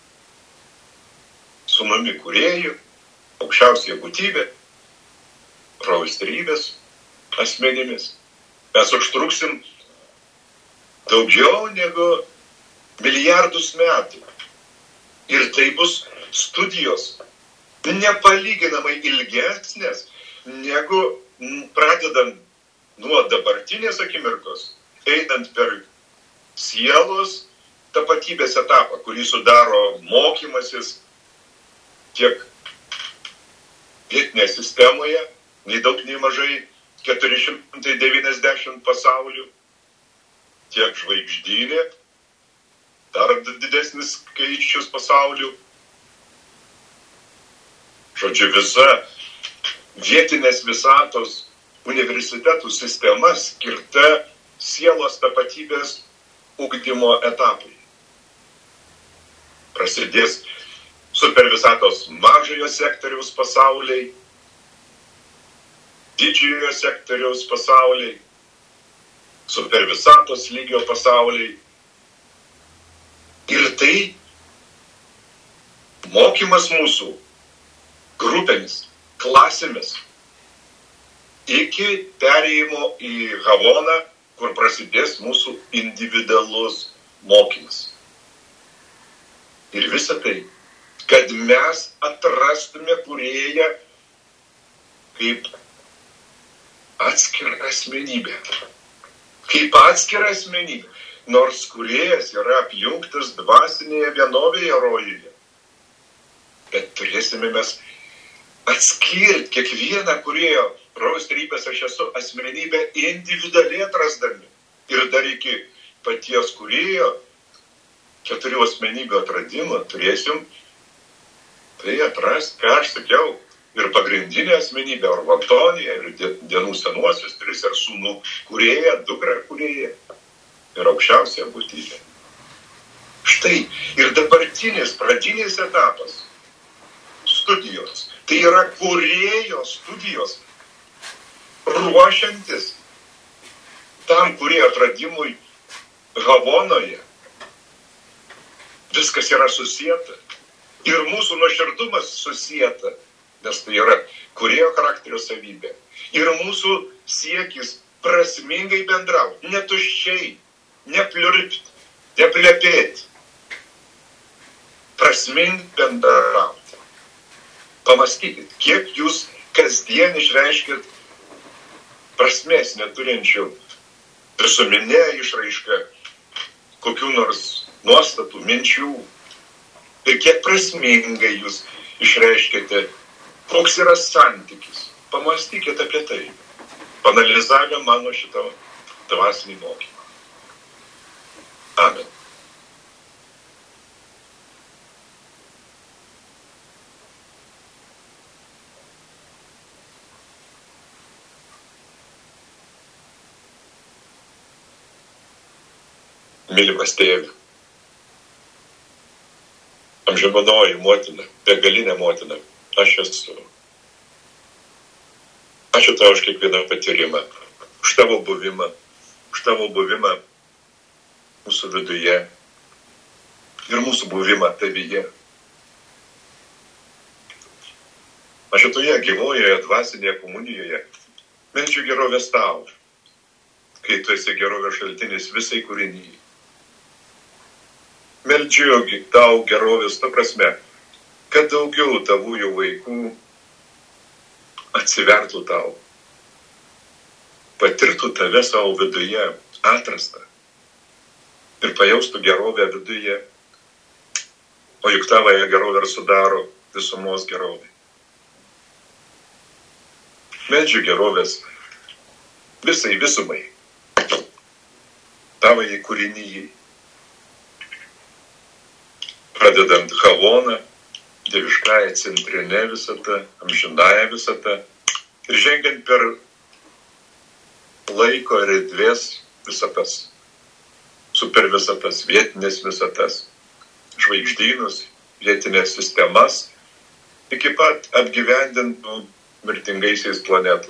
sūnumi kūrėju, aukščiausiai būtybė, raustrybės asmenimis. Mes užtruksim daugiau negu milijardus metų. Ir tai bus studijos nepalyginamai ilgesnės, negu pradedant nuo dabartinės akimirkos, einant per sielos tapatybės etapą, kurį sudaro mokymasis tiek vietinėje sistemoje, nei daug, nei mažai, keturi šimtai devyniasdešimt pasaulių, tiek žvaigždynė, dar didesnis skaičius pasaulių. Žodžiu, visa vietinės visatos universitetų sistema skirta sielos tapatybės ugdymo etapui. Prasidės supervisatos mažojo sektoriaus pasauliai, didžiojo sektoriaus pasauliai, supervisatos lygio pasauliai. Ir tai mokymas mūsų grupėmis, klasėmis, iki perėjimo į Havoną, kur prasidės mūsų individualus mokymas. Ir visa tai, kad mes atrastume kūrėją kaip atskirą asmenybę. Kaip atskirą asmenybę. Nors kūrėjas yra apjungtas dvasinėje vienovėje rojuje. Bet turėsime mes atskirti kiekvieną kūrėjo raustrybės aš esu asmenybę individualiai atrasdami. Ir dar iki paties kūrėjo keturių asmenybių atradimo turėsim tai atrast, ką aš sakiau, ir pagrindinė asmenybė, Orvantonija, ir dienų senuosius, tris ir sūnų kūrėja, dukra kūrėja ir aukščiausia būtybė. Štai ir dabartinis, pradinis etapas studijos. Tai yra kūrėjo studijos, ruošiantis tam kūrėjo atradimui Havonoje. Viskas yra susieta. Ir mūsų nuoširdumas susieta, nes tai yra kūrėjo charakterio savybė. Ir mūsų siekis prasmingai bendrauti, netuščiai, nepliurpti, neplepėti. Prasmingai bendrauti. Pamastykit, kiek jūs kasdien išreiškit prasmės neturinčių visuomenė išraiška kokių nors nuostatų, minčių. Ir kiek prasmingai jūs išreiškite, koks yra santykis. Pamastykit apie tai, panalizavę mano šitą dvasinį mokymą. Amen. Mylimas tėve, amžinoji motina, begalinė motina, aš esu. Ačiū tau už kiekvieną patyrimą, už tavo buvimą, už tavo buvimą mūsų viduje ir mūsų buvimą tavyje. Aš šitoje gyvojoje dvasinėje komunijoje meldžiu gerovės tau, kai tu esi gerovės šaltinis visai kūrinyje. Meldžiu tau gerovės, ta prasme, kad daugiau tavųjų vaikų atsivertų tau, patirtų tave savo viduje atrastą ir pajaustų gerovę viduje, o juk tavoje gerovę sudaro visumos gerovė. Meldžiu gerovės visai visumai, tavai kūrinyjai, pradedant Havoną, dieviškąją centrinę visatą, amžinąją visatą ir žengiant per laiko ir erdvės visatas, super visatas, vietinės visatas, žvaigždynus, vietinės sistemas, iki pat apgyvendintų mirtingaisiais planetų.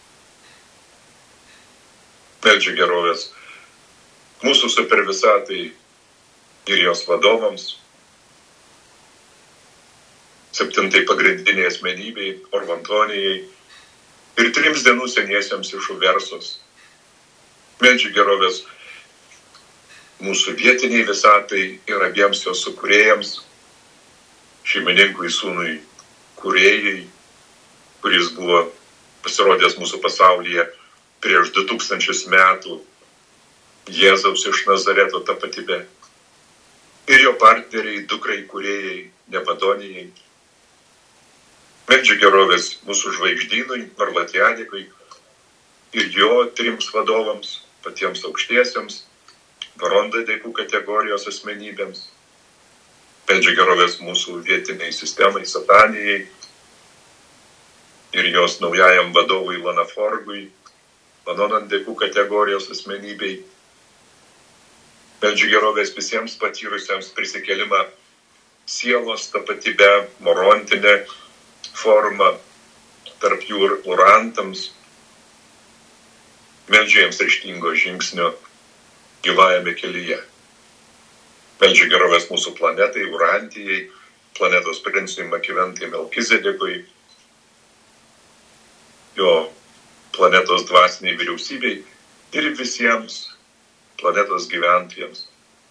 Meldžiu gerovės mūsų super visatai ir jos vadovams, septintai pagrindiniai asmenybei, Orvantonijai ir trims dienų seniesiems iš Uversos. Meldžiu gerovės mūsų vietiniai visatai ir abiems jos sukūrėjams, šeimininkui sūnui kūrėjai, kuris buvo pasirodęs mūsų pasaulyje prieš du tūkstančius metų, Jėzaus iš Nazareto tapatybė, ir jo partneriai, dukrai kūrėjai, Nevadonijai. Meldžiu gerovės mūsų žvaigždynui, Marlatianikui ir jo trims vadovams, patiems aukštiesiems, Varonda dėkų kategorijos asmenybėms. Meldžiu gerovės mūsų vietiniai sistemai, Satanijai ir jos naujajam vadovui Lanaforgui, Lanonan dėkų kategorijos asmenybei. Meldžiu gerovės visiems patyrusiems prisikėlimą sielos tapatybę, morontinę formą, tarp jų ir urantams. Meldžiu jiems ryžtingo žingsnio gyvajame kelyje. Meldžiu gerovės mūsų planetai, Urantijai, planetos princui Makiventai Melkizedekui, jo planetos dvasiniai vyriausybei ir visiems planetos gyventojams,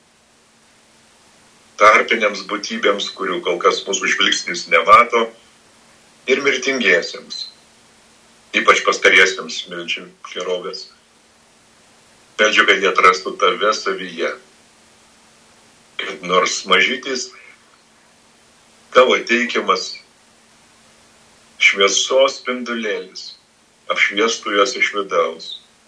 tarpiniams būtybėms, kurių kol kas mūsų žvilgsnis nemato, ir mirtingiesiems, ypač pastariesiems meldžiu gerovės. Meldžiu, kad jie atrastų tave savyje, kad nors mažytis tavo teikiamas šviesos spindulėlis apšviestų juos iš vidaus.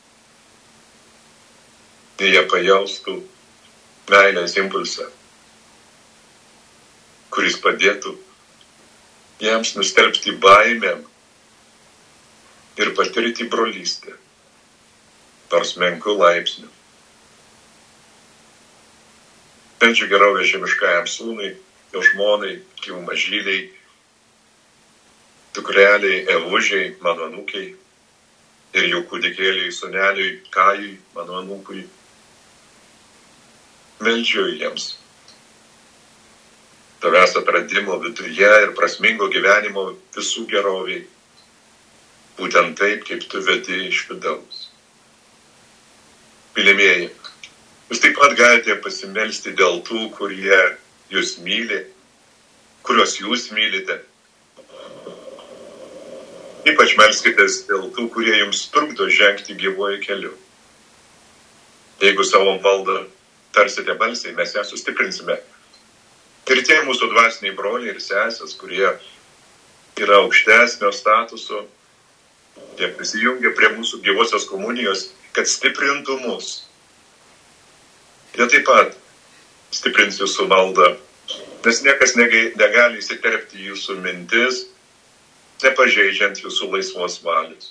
Ir jie pajaustų meilės impulsą, kuris padėtų jiems nustelbti baimę ir patirti brolystę, nors menku laipsniu. Meldžiu gerovę žemiškajam sūnui, jo žmonai, jų mažyliai, dukreliai, Evužiai, mano anūkiai, ir jų kūdikėliai, sūneliui, Kajui, mano anūkui. Meldžiu jiems tavęs atradimo viduje ir prasmingo gyvenimo visų geroviai, būtent taip, kaip tu vedi iš vidaus. Mylimieji, jūs taip pat galite pasimelsti dėl tų, kurie jūs myli, kuriuos jūs mylite. Ypač melskitės dėl tų, kurie jums trukdo žengti gyvuoju keliu. Jeigu savo maldą tarsite balsiai, mes ją sustiprinsime. Ir tie mūsų dvasiniai broliai ir sesės, kurie yra aukštesnio statuso, jie prisijungia prie mūsų gyvosios komunijos, kad stiprintų mus. Jie taip pat stiprins jūsų maldą, nes niekas negali įsiterpti jūsų mintis, nepažeidžiant jūsų laisvos valios.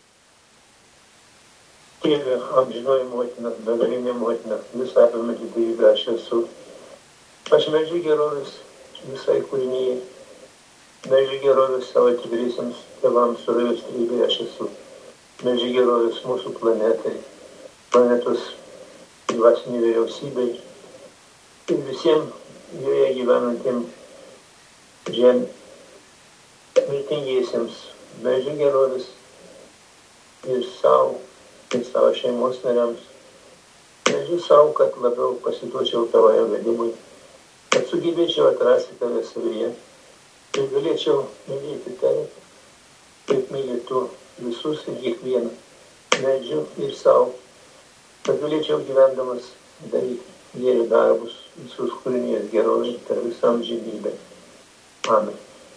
Tėve, amžinoji motina, begalinė motina, visą apimanti dievybę aš esu. Aš meldžiu gerovės visai kūrinijai, meldžiu gerovės savo tikriesiams tėvams surajus trybėje aš esu. Meldžiu gerovės mūsų planetai, planetos dvasiniai vyriausybei ir visiems joje gyvenantiems žemė. Mirtingiesiems meldžiu gerovės ir savo, ir savo šeimos nariams. Meldžiu savo, kad labiau pasiduočiau tavoje vedimui, kad sugebėčiau atrasti tave savyje ir galėčiau mylėti tave, kaip myli tu visus ir kiekvieną. Meldžiu ir savo, kad galėčiau gyvendamas daryti gėrių darbus visus kūrinijos gerovės per visą amžinybę. Amen.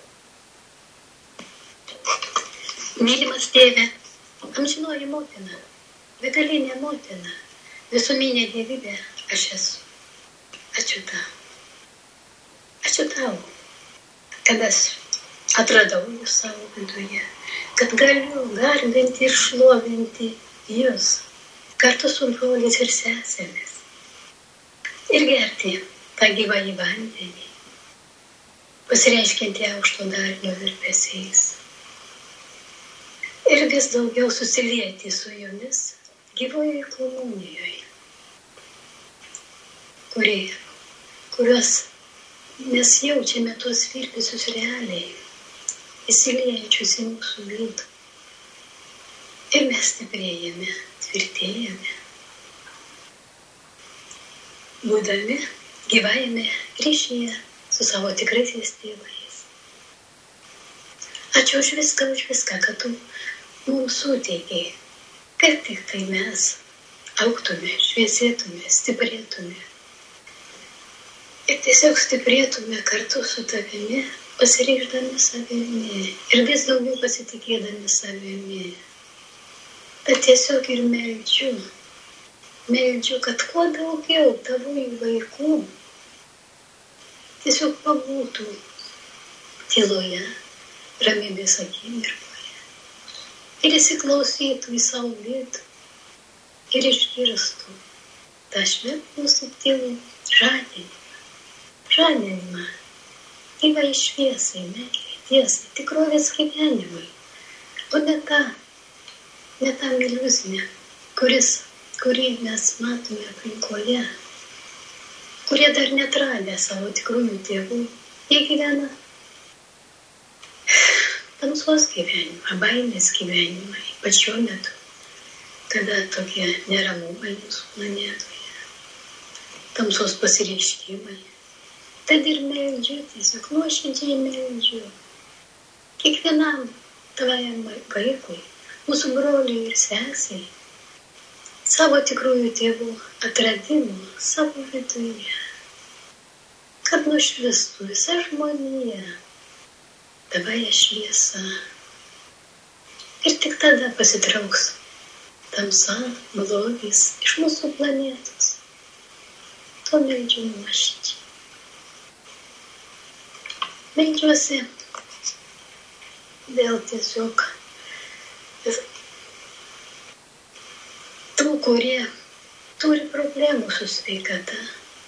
Mylimas tėve, amžinoji motina, begalinė motina, visuminė dievybė aš esu. Ačiū tau. Ačiū tau, kad aš atradau jūs savo viduje, kad galiu garbinti ir šlovinti jūs kartu su broliais ir sesėmis ir gerti tą gyvąjį vandenį, pasireiškinti aukšto dažnio virpesiais. Ir vis daugiau susilieti su jomis gyvoje komunijoje, kurie, kurios mes jaučiame tuos virpesius realiai, įsiliejančius į mūsų vidų. Ir mes stiprėjame, tvirtėjame, būdami gyvajame ryšyje su savo tikraisiais tėvais. Ačiū už viską, už viską, kad tu mums suteikiai, kad tik tai mes augtume, šviesėtume, stiprėtume. Ir tiesiog stiprėtume kartu su tavimi, pasireikšdami savimi ir vis daugiau pasitikėdami savimi. Bet tiesiog ir meldžiu, meldžiu, kad kuo daugiau tavųjų vaikų tiesiog pabūtų tyloje, ramybės akimirkoje ir įsiklausytų į savo vidų ir išgirstų tą šventų subtilų žadinimą, žadinimą gyvai šviesai, meilei, tiesai, tikrovės gyvenimui, o ne tą, ne tą iliuziją, kuris, kurį mes matome aplinkoje, kurie dar neatradę savo tikrųjų tėvų, jie gyvena tamsos gyvenimą, baimės gyvenimą, ypač šiuo metu, kada tokie neramumai mūsų planetoje, tamsos pasireiškimai. Tad ir meldžiu, tiesiog nuoširdžiai meldžiu kiekvienam tavajam vaikui, mūsų broliui ir sesei, savo tikrųjų tėvų atradimų savo viduje, kad nušvistų visa žmonija tavąją šviesą. Ir tik tada pasitrauks tamsa, blogis iš mūsų planetos. To meldžiu nuoširdžiai. Meldžiuosi Dėl tiesiog tų, kurie turi problemų su sveikata.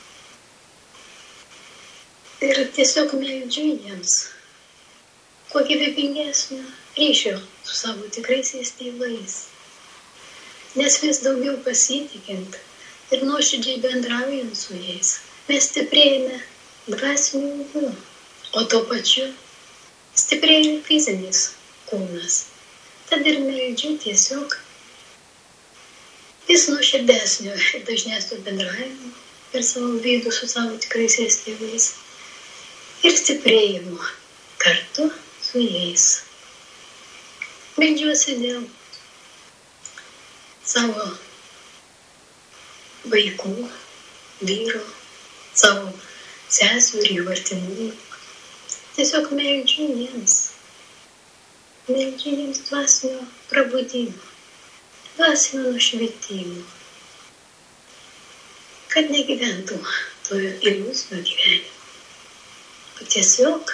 Ir tiesiog meldžiu jiems kuo gyvybingesnio ryšio su savo tikraisiais tėvais. Nes vis daugiau pasitikint ir nuoširdžiai bendraujant su jais, mes stiprėjame dvasiniu ūgiu, o tuo pačiu stiprėja ir fizinis kūnas. Tad ir meldžiu tiesiog vis nuoširdesnio ir dažnesnio bendravimo per savo vidų su savo tikraisiais tėvais ir stiprėjimo kartu su jais. Meldžiuosi dėl savo vaikų, vyro, savo sesių ir jų artimųjų. Tiesiog meldžiu jiems. Meldžiu jiems dvasinio prabudimo, dvasinio nušvietimo, kad negyventų tojo iliuzinio gyvenimo, o tiesiog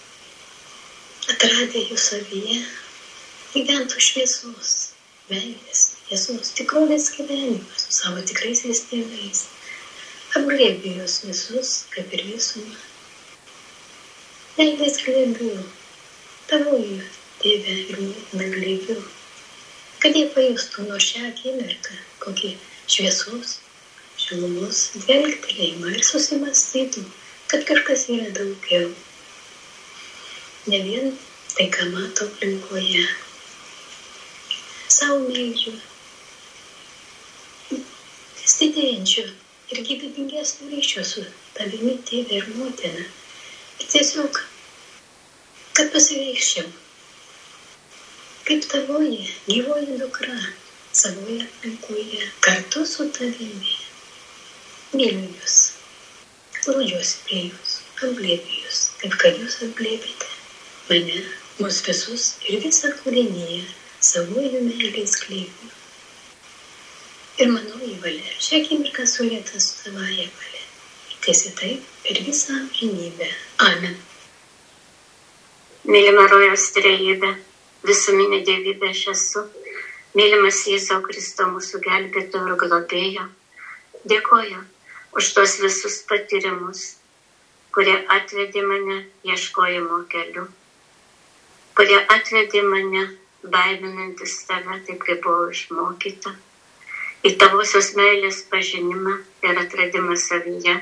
atradę jų savyje gyventų šviesos, meilės, tiesos, tikrovės gyvenimą su savo tikraisiais tėvais. Apglėbiu juos visus, kaip ir visumą. Meilės glėbiu, tavoju tėve ir motina glėbiu, kad jie pajustų nuo šią akimirką kokį šviesos, šilumos dvelgtelėjimą ir susimastytų, kad kažkas yra daugiau. Ne vien tai, ką mato aplinkoje. Sau meldžiu vis didėjančio ir gyvybingesnio ryšio su tavimi, tėve ir motina. Ir tiesiog, kad pasireikščiau kaip tavoji gyvoji dukra savoje aplinkoje kartu su tavimi. Myliu jūs, glaudžiuosi prie jūs, apglėbiu jūs, kaip kad jūs apglėbėte mane, mus visus ir visą kūriniją savųjų meilės glėbiu. Ir manoji valia šią akimirką sulėta su tavąja valia. Tiesi taip ir visą amžinybę. Amen. Mylima rojaus trejybė, visuminė dievybė aš esu, mylimas Jėzau Kristo mūsų gelbėtojo ir globėjo. Dėkoju už tos visus patyrimus, kurie atvedė mane ieškojimo keliu, kurie atvedė mane baiminantis tave, taip kaip buvau išmokyta, į tavosios meilės pažinimą ir atradimą savyje.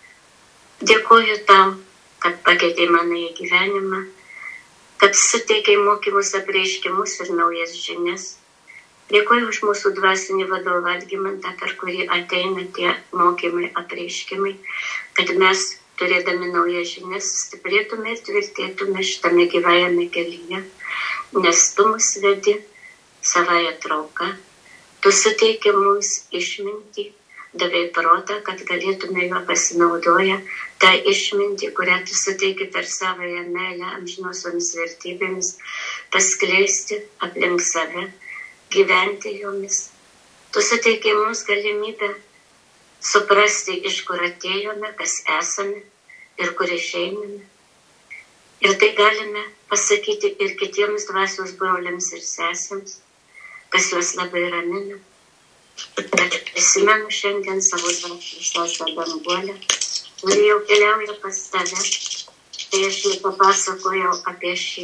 Dėkoju tau, kad pakeitei mano į gyvenimą, kad suteikiai mokymus apreiškimus ir naujas žinias. Dėkoju už mūsų dvasinį vadovą Algimantą, per kurį ateina tie mokymai apreiškimai, kad mes, turėdami naujas žinias, stiprėtume ir tvirtėtume šitame gyvajame kelyje, nes tu mus vedi savąją trauką, tu suteiki mums išmintį, davei protą, kad galėtume juo pasinaudoję tą išmintį, kurią tu suteiki per savąją meilę amžinosiomis vertybėmis, paskleisti aplink save, gyventi jomis. Tu suteiki mums galimybę suprasti, iš kur atėjome, kas esame ir kur išeiname. Ir tai galime pasakyti ir kitiems dvasios broliams ir sesėms, kas juos labai ramina. Bet prisimenu šiandien savo dvasios sesę Danguolę, kuri jau keliauja pas tave. Tai aš jai papasakojau apie šį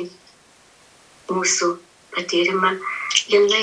mūsų patyrimą. Jinai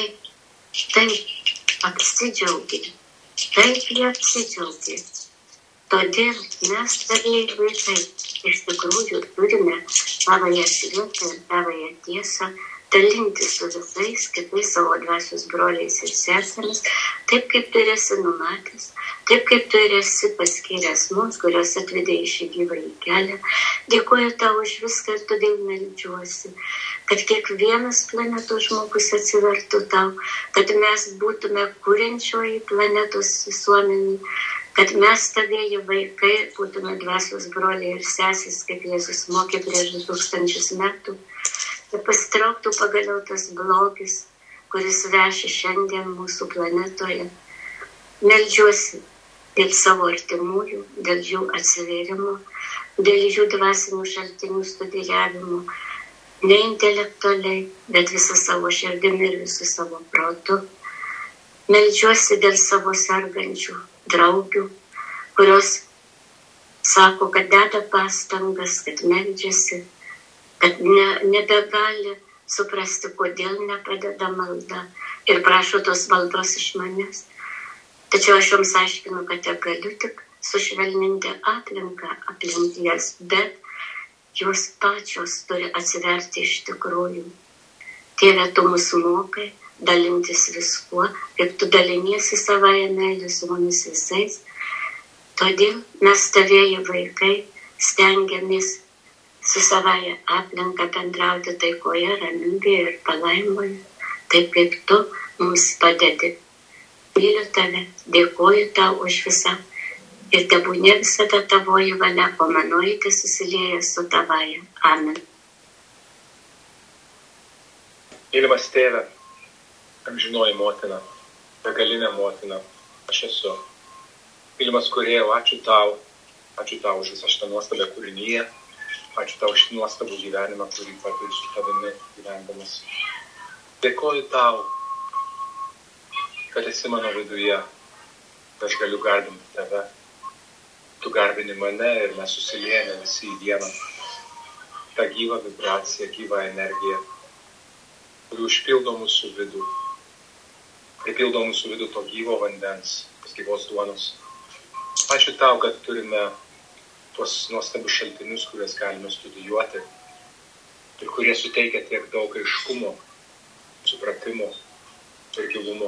taip apsidžiaugė, taip jie apsidžiaugė. Todėl mes, tavieji vaikai, iš tikrųjų turime tavąją šviesą ir tavąją tiesą dalinti su visais kitais savo dvasios broliais ir sesėmis, taip kaip tu esi numatęs, taip kaip tu esi paskyręs mums, kurios atvedė į šį gyvąjį kelią. Dėkuoju tau už viską ir todėl meldžiuosi, kad kiekvienas planetos žmogus atsivertų tau, kad mes būtume kuriančioji planetos visuomenį, kad mes tavieji vaikai būtume dvasios broliai ir sesės, kaip Jėzus mokė prieš du tūkstančius metų, kad pasitrauktų pagaliau tas blogis, kuris veši šiandien mūsų planetoje. Meldžiuosi dėl savo artimųjų, dėl jų atsivėrimo, dėl jų dvasinių šaltinių studijavimo. ne intelektualiai, bet visą savo širdimi ir visų savo protu. Meldžiuosi dėl savo sergančių draugių, kurios sako, kad deda pastangas, kad meldžiasi, kad ne, nebegali suprasti, kodėl nepadeda malda ir prašo tos maldos iš manęs. Tačiau aš jums aiškinu, kad aš galiu tik sušvelninti aplinką aplink jas, bet jos pačios turi atsiverti iš tikrųjų. Tėve, tu mūsų mokai dalintis viskuo, kaip tu daliniesi savąją meilę su mumis visais. Todėl mes tavieji vaikai stengiamės su savąją aplinką bendrauti taikoje, ramybėje ir palaimoje, taip kaip tu mums padedi. Myliu tave, dėkoju tau už visą. Ir tebūnie visada tavoji valia, o manoji tai susilieja su tavaja. Amen. Mylimas tėve, amžinoji motina, begalinė motina, aš esu. Mylimas kūrėjau, ačiū tau, ačiū tau už visą šitą nuostabę kūrinyje, ačiū tau už nuostabų gyvenimą, kurį patiriu su tavimi gyvendamas. Dėkoju tau, kad esi mano viduje, kad aš galiu garbinti tave. Tu garbini mane ir mes susiliejame visi į vieną. Ta gyva vibracija, gyva energija, kuri užpildo mūsų vidų. Pripildo mūsų vidų to gyvo vandens, tos gyvos duonos. Ačiū tau, kad turime tuos nuostabius šaltinius, kuriuos galime studijuoti ir kurie suteikia tiek daug aiškumo, supratimo ir gilumo.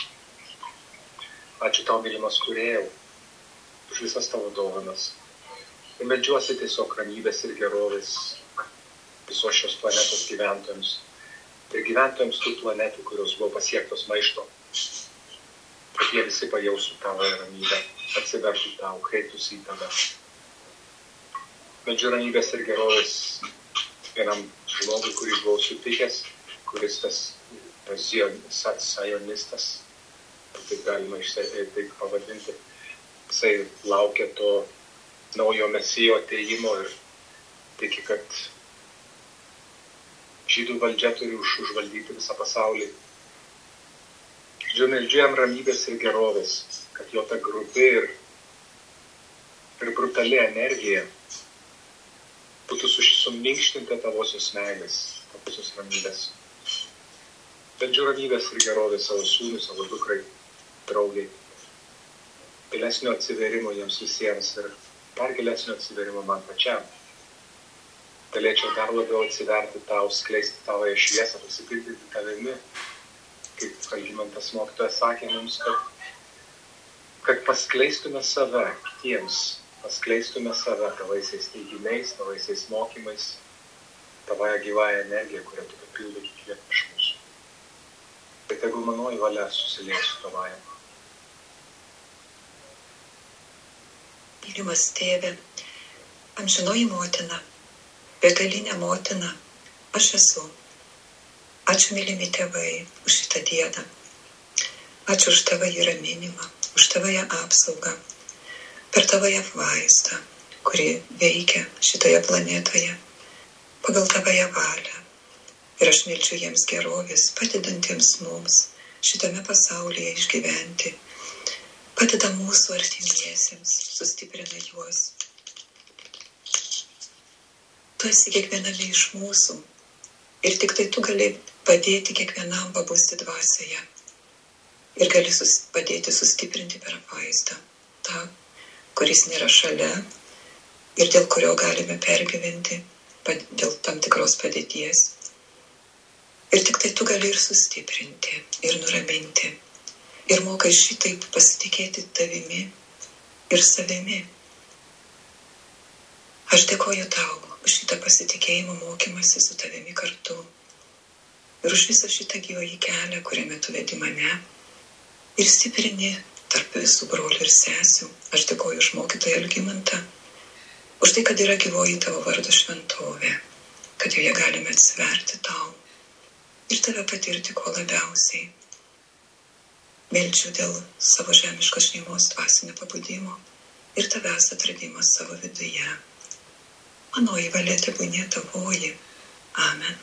Ačiū tau, mylimas kūrėjau, už visas tavo dovanas. Ir meldžiuosi tiesiog ramybės ir gerovės visos šios planetos gyventojams ir gyventojams tų planetų, kurios buvo pasiektos maišto. Kad jie visi pajaustų tavo ramybę, atsivertų tau, kreiptųsi į tave. Meldžiu ramybės ir gerovės vienam žmogui, kurį buvau sutikęs, kuris tas sajonistas, taip galima taip pavadinti. Jisai laukia to naujo mesijo atėjimo ir tiki, kad žydų valdžia turi už, užvaldyti visą pasaulį. Meldžiu jam ramybės ir gerovės, kad jo ta grubi ir, ir brutali energija būtų suminkštinta tavosios meilės, tavosios ramybės. Meldžiu ramybės ir gerovės savo sūnui, savo dukrai, draugai. Gilesnio atsiverimo jiems visiems ir dar gilesnio atsiverimo man pačiam. Galėčiau dar labiau atsiverti tau, skleisti tavoje šviesą, pasipildyti tavimi. Kaip Algimantas mokytojas sakė mums, kad, kad paskleistume save kitiems, paskleistume save tavaisiais teiginiais, tavaisiais mokymais, tavoje gyvąją energiją, kurią tu papildai kiekvieną iš mūsų. Tai tegul manoji valia susilieja su tavoje. Mylimas tėve, amžinoji motina, begalinė motina, aš esu. Ačiū, mylimi tėvai, už šitą dieną. Ačiū už tavąjį raminimą, už tavąją apsaugą, per tavąją vaizdą, kuri veikia šitoje planetoje, pagal tavąją valią. Ir aš meldžiu jiems gerovės, padedantiems mums šitame pasaulyje išgyventi. Padeda mūsų artimiesiems, sustiprina juos. Tu esi kiekviename iš mūsų ir tik tai tu gali padėti kiekvienam pabusti dvasioje ir gali sus, padėti sustiprinti per vaizdą tą, kuris nėra šalia ir dėl kurio galime pergyventi, dėl tam tikros padėties. Ir tik tai tu gali ir sustiprinti, ir nuraminti. Ir mokai šitaip pasitikėti tavimi ir savimi. Aš dėkoju tau už šitą pasitikėjimo mokymąsi su tavimi kartu. Ir už visą šitą gyvąjį kelią, kuriame tu vedi mane. Ir stiprini tarp visų brolių ir sesių. Aš dėkoju už mokytoją Algimantą. Už tai, kad yra gyvoji tavo vardo šventovė. Kad joje galime atsiverti tau. Ir tave patirti kuo labiausiai. Meldžiu dėl savo žemiškos šeimos dvasinio pabudimo ir tavęs atradimas savo viduje. Manoji valia tebūnie tavoji, Amen.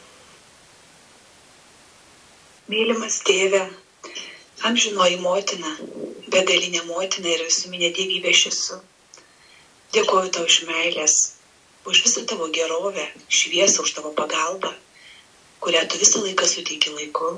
Mylimas Tėve, amžinoji motina, begalinė motina ir visuminė dievybė aš esu. Dėkoju tau už meilės, už visą tavo gerovę, šviesą, už tavo pagalbą, kurią tu visą laiką suteiki laiku.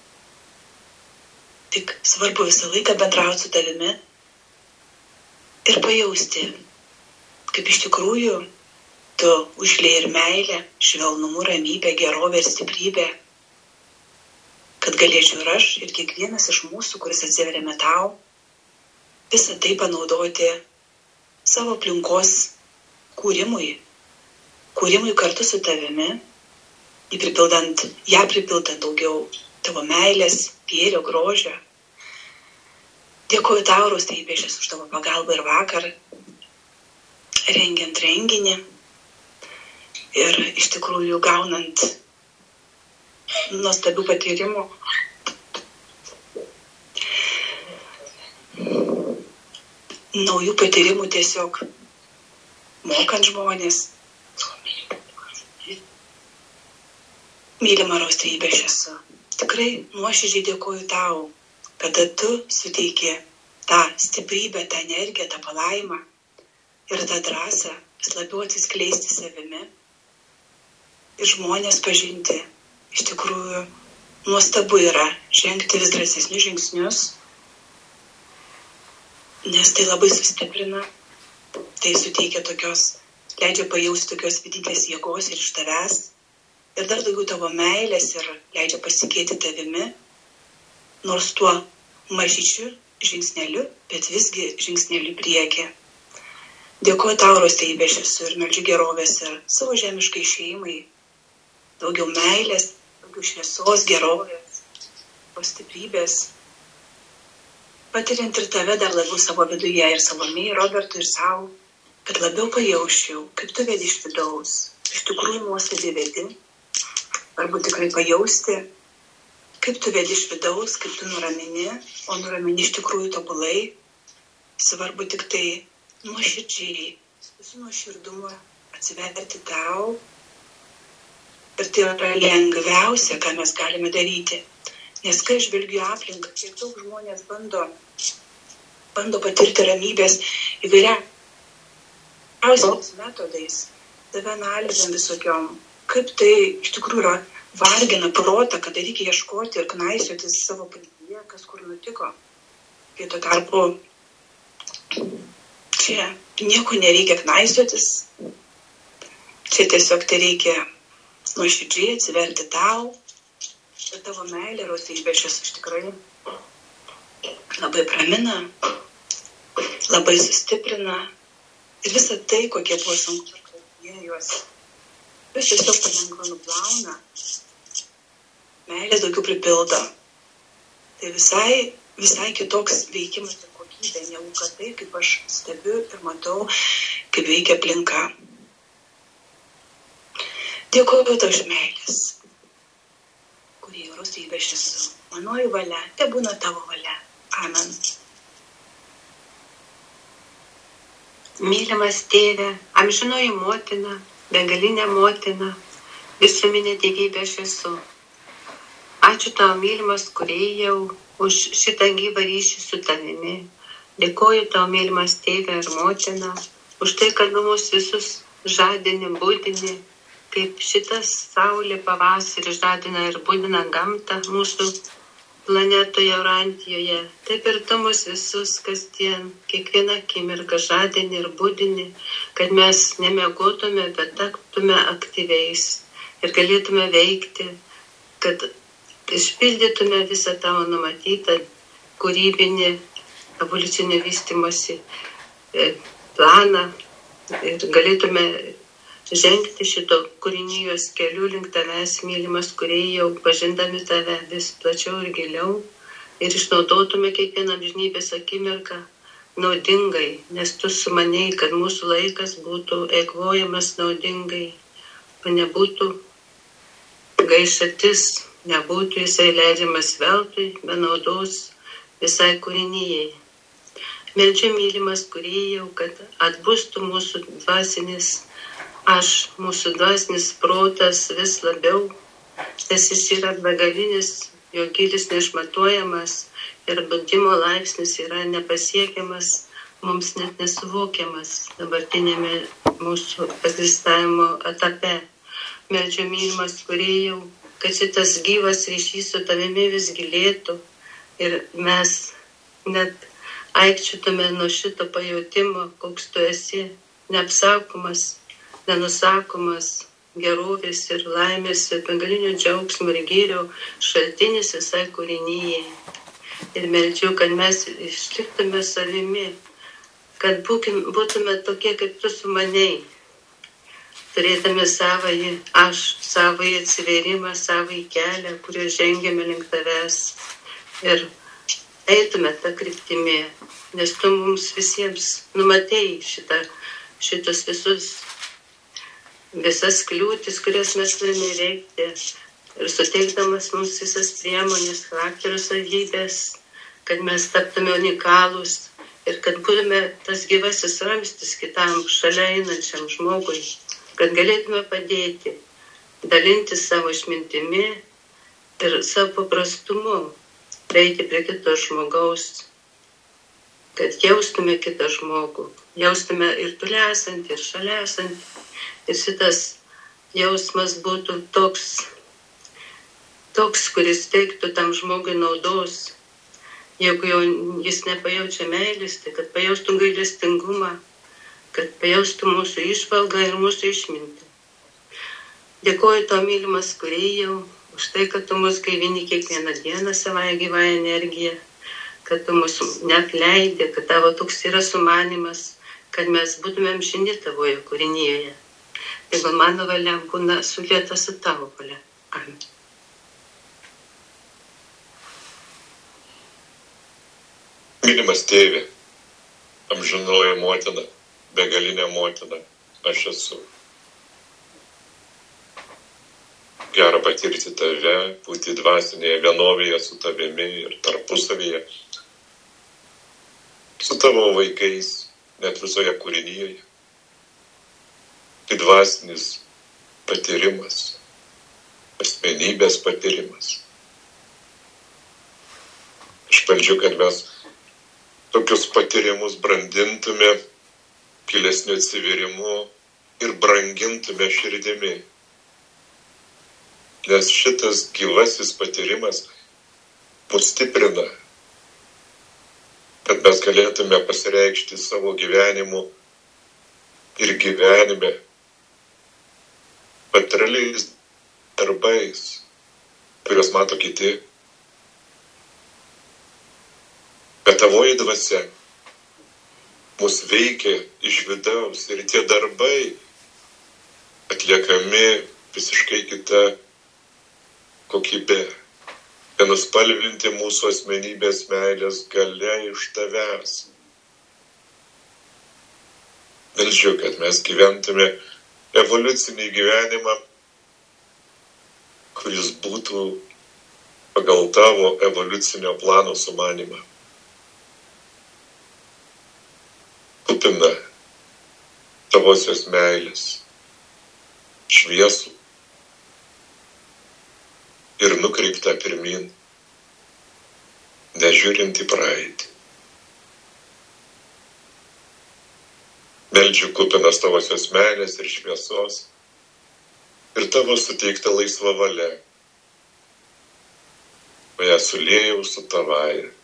Tik svarbu visą laiką bendrauti su tavimi ir pajausti, kaip iš tikrųjų tu užlieji ir meilę, švelnumu, ramybę, gerovę ir stiprybę, kad galėčiau ir aš, ir kiekvienas iš mūsų, kuris atsiveriame tau, visą tai panaudoti savo aplinkos kūrimui, kūrimui kartu su tavimi, pripildant, ją pripildant daugiau tavo meilės, gėrio, grožio. Dėkuoju tau, Rūstybėšės, už tavo pagalbą ir vakar, rengiant renginį ir iš tikrųjų gaunant nuostabių patyrimų. Naujų patyrimų tiesiog mokant žmonės. Mylima Rūstybė, aš esu. Tikrai nuoširdžiai dėkoju tau, kad tu suteiki tą stiprybę, tą energiją, tą palaimą ir tą drąsą vis labiau atsiskleisti savimi ir žmonės pažinti. Iš tikrųjų nuostabu yra žengti vis drąsesnius žingsnius, nes tai labai sustiprina, tai suteikia tokios, leidžia pajausti tokios vidinės jėgos ir iš tavęs, ir dar daugiau tavo meilės ir leidžia pasikėti tavimi, nors tuo mažyčiu žingsneliu, bet visgi žingsneliu priekį. Dėkuoju tau, Rūstybė, aš esu ir meldžiu gerovės ir savo žemiškai šeimai, daugiau meilės, daugiau šviesos, gerovės, stiprybės, patiriant ir tave dar labiau savo viduje ir Salomėjai, Robertui ir savo, kad labiau pajausčiau, kaip tu vedi iš vidaus, iš tikrųjų nuostabiai vedi, arba tikrai pajausti, kaip tu vedi iš vidaus, kaip tu nuramini, o nuramini iš tikrųjų tobulai, svarbu tik tai nuoširdžiai, visų nuoširdumo atsiverti tau, ir tai yra lengviausia, ką mes galime daryti. Nes kai žvelgiu aplinką, kiek daug žmonės bando, bando patirti ramybės įvairiausiais metodais, save analizėm visokiom, kaip tai iš tikrųjų yra vargina protą, kada reikia ieškoti ir knaisiotis savo praeityje, kas kur nutiko. Kai tuo tarpu čia nieko nereikia knaisiotis, čia tiesiog tai reikia nuoširdžiai atsiverti tau. Ir tavo meilė, Rūstybė, šis iš tikrai labai pramina, labai sustiprina. Ir visą tai, kokie buvo sunku, jie juos vis tiesiog palengva nuplauna. Meilės daugiau pripildo. Tai visai, visai kitoks veikimas ir kokybė, negu kad tai, kaip aš stebiu ir matau, kaip veikia aplinka. Dėkuoju tau už meilės, kurį Rūstybė aš esu. Manoji valia, te būna tavo valia. Amen. Mylimas Tėve, amžinoji motina, begalinė motina, visuminė dievybė aš esu. Ačiū tau, mylimas Kūrėjau, už šitą gyvą ryšį su tavimi. Dėkoju tau, mylimas Tėve ir motina, už tai, kad mus visus žadini, būdini, kaip šitas saulė pavasarį žadina ir būdina gamtą mūsų planetoje Urantijoje. Taip ir tu mus visus kasdien, kiekvieną akimirką žadini ir būdini, kad mes nemiegotume, bet taptume aktyviais ir galėtume veikti, kad išpildytume visą tavo numatytą kūrybinį evoliucinio vystymosi planą ir galėtume žengti šito kūrinijos keliu link tavęs, mylimas Kūrėjau, pažindami tave vis plačiau ir giliau ir išnaudotume kiekvieną amžinybės akimirką naudingai, nes tu sumanėjai, kad mūsų laikas būtų eikvojamas naudingai, o nebūtų gaišatis, nebūtų jisai leidžiamas veltui, be naudos visai kūrinijai. Meldžiu, mylimas Kūrėjau, kad atbustų mūsų dvasinis aš, mūsų dvasinis protas vis labiau, nes jis yra begalinis, jo gylis neišmatuojamas ir bundimo laipsnis yra nepasiekiamas, mums net nesuvokiamas dabartinėme mūsų egzistavimo etape. Meldžiu mylimas Kūrėjau, kad šitas gyvas ryšys su tavimi vis gilėtų ir mes net aikčiotume nuo šito pajutimo, koks tu esi, neapsakomas, nenusakomas, gerovės ir laimės ir begalinio džiaugsmo ir gėrio šaltinis visai kūrinyje. Ir meldžiu, kad mes išliktume savimi, kad būkim, būtume tokie, kaip tu sumanei, turėtume savąjį aš, savąjį atsivėrimą, savąjį kelią, kuriuo žengėme link tavęs ir eitume tą kryptimį, nes tu mums visiems numatei šitą, šitus visus, visas kliūtis, kurias mes turime įveikti ir suteikdamas mums visas priemonės, charakterio savybės, kad mes taptume unikalūs ir kad būtume tas gyvasis ramstis kitam šalia einančiam žmogui, kad galėtume padėti, dalinti savo išmintimi ir savo paprastumu, prieiti prie kito žmogaus, kad jaustume kitą žmogų, jaustume ir toli esantį, ir šalia esantį. Ir šitas jausmas būtų toks, toks, kuris teiktų tam žmogui naudos. Jeigu jau jis nepajaučia meilės, tai kad pajaustų gailestingumą, kad pajaustų mūsų išvalgą ir mūsų išmintį. Dėkoju tau, mylimas Kūrėjau, už tai, kad tu mus gaivini kiekvieną dieną savąją gyvąją energiją, kad tu mus neatleidė, kad tavo toks yra sumanimas, kad mes būtumėm šiandien tavoje kūrinyje. Jeigu mano valia būna sulieta su tavo valia. Amen. Mylimas Tėve, amžinoji motina, begalinė motina, aš esu. Gera patirti tave, būti dvasinėje vienovėje su tavimi ir tarpusavyje, su tavo vaikais, net visoje kūrinyje. Tai dvasinis patyrimas, asmenybės patyrimas. Aš meldžiu, kad mes tokius patyrimus brandintume gilesniu atsivėrimu ir brangintume širdimi. Nes šitas gyvasis patyrimas mus stiprina, kad mes galėtume pasireikšti savo gyvenimu ir gyvenime materialiais darbais, kuriuos mato kiti. Bet tavoji dvasia mus veikia iš vidaus ir tie darbai atliekami visiškai kita kokybė. Nenuspalvinti mūsų asmenybės meilės galia iš tavęs. Meldžiu, kad mes gyventume evoliucinį gyvenimą, kuris būtų pagal tavo evoliucinio plano sumanymą. Kupina tavosios meilės, šviesų ir nukreipta pirmin, nežiūrint į praeitį. Meldžiu kupinas tavosios meilės ir šviesos ir tavo suteikta laisva valia. O ją suliejau su tavaja.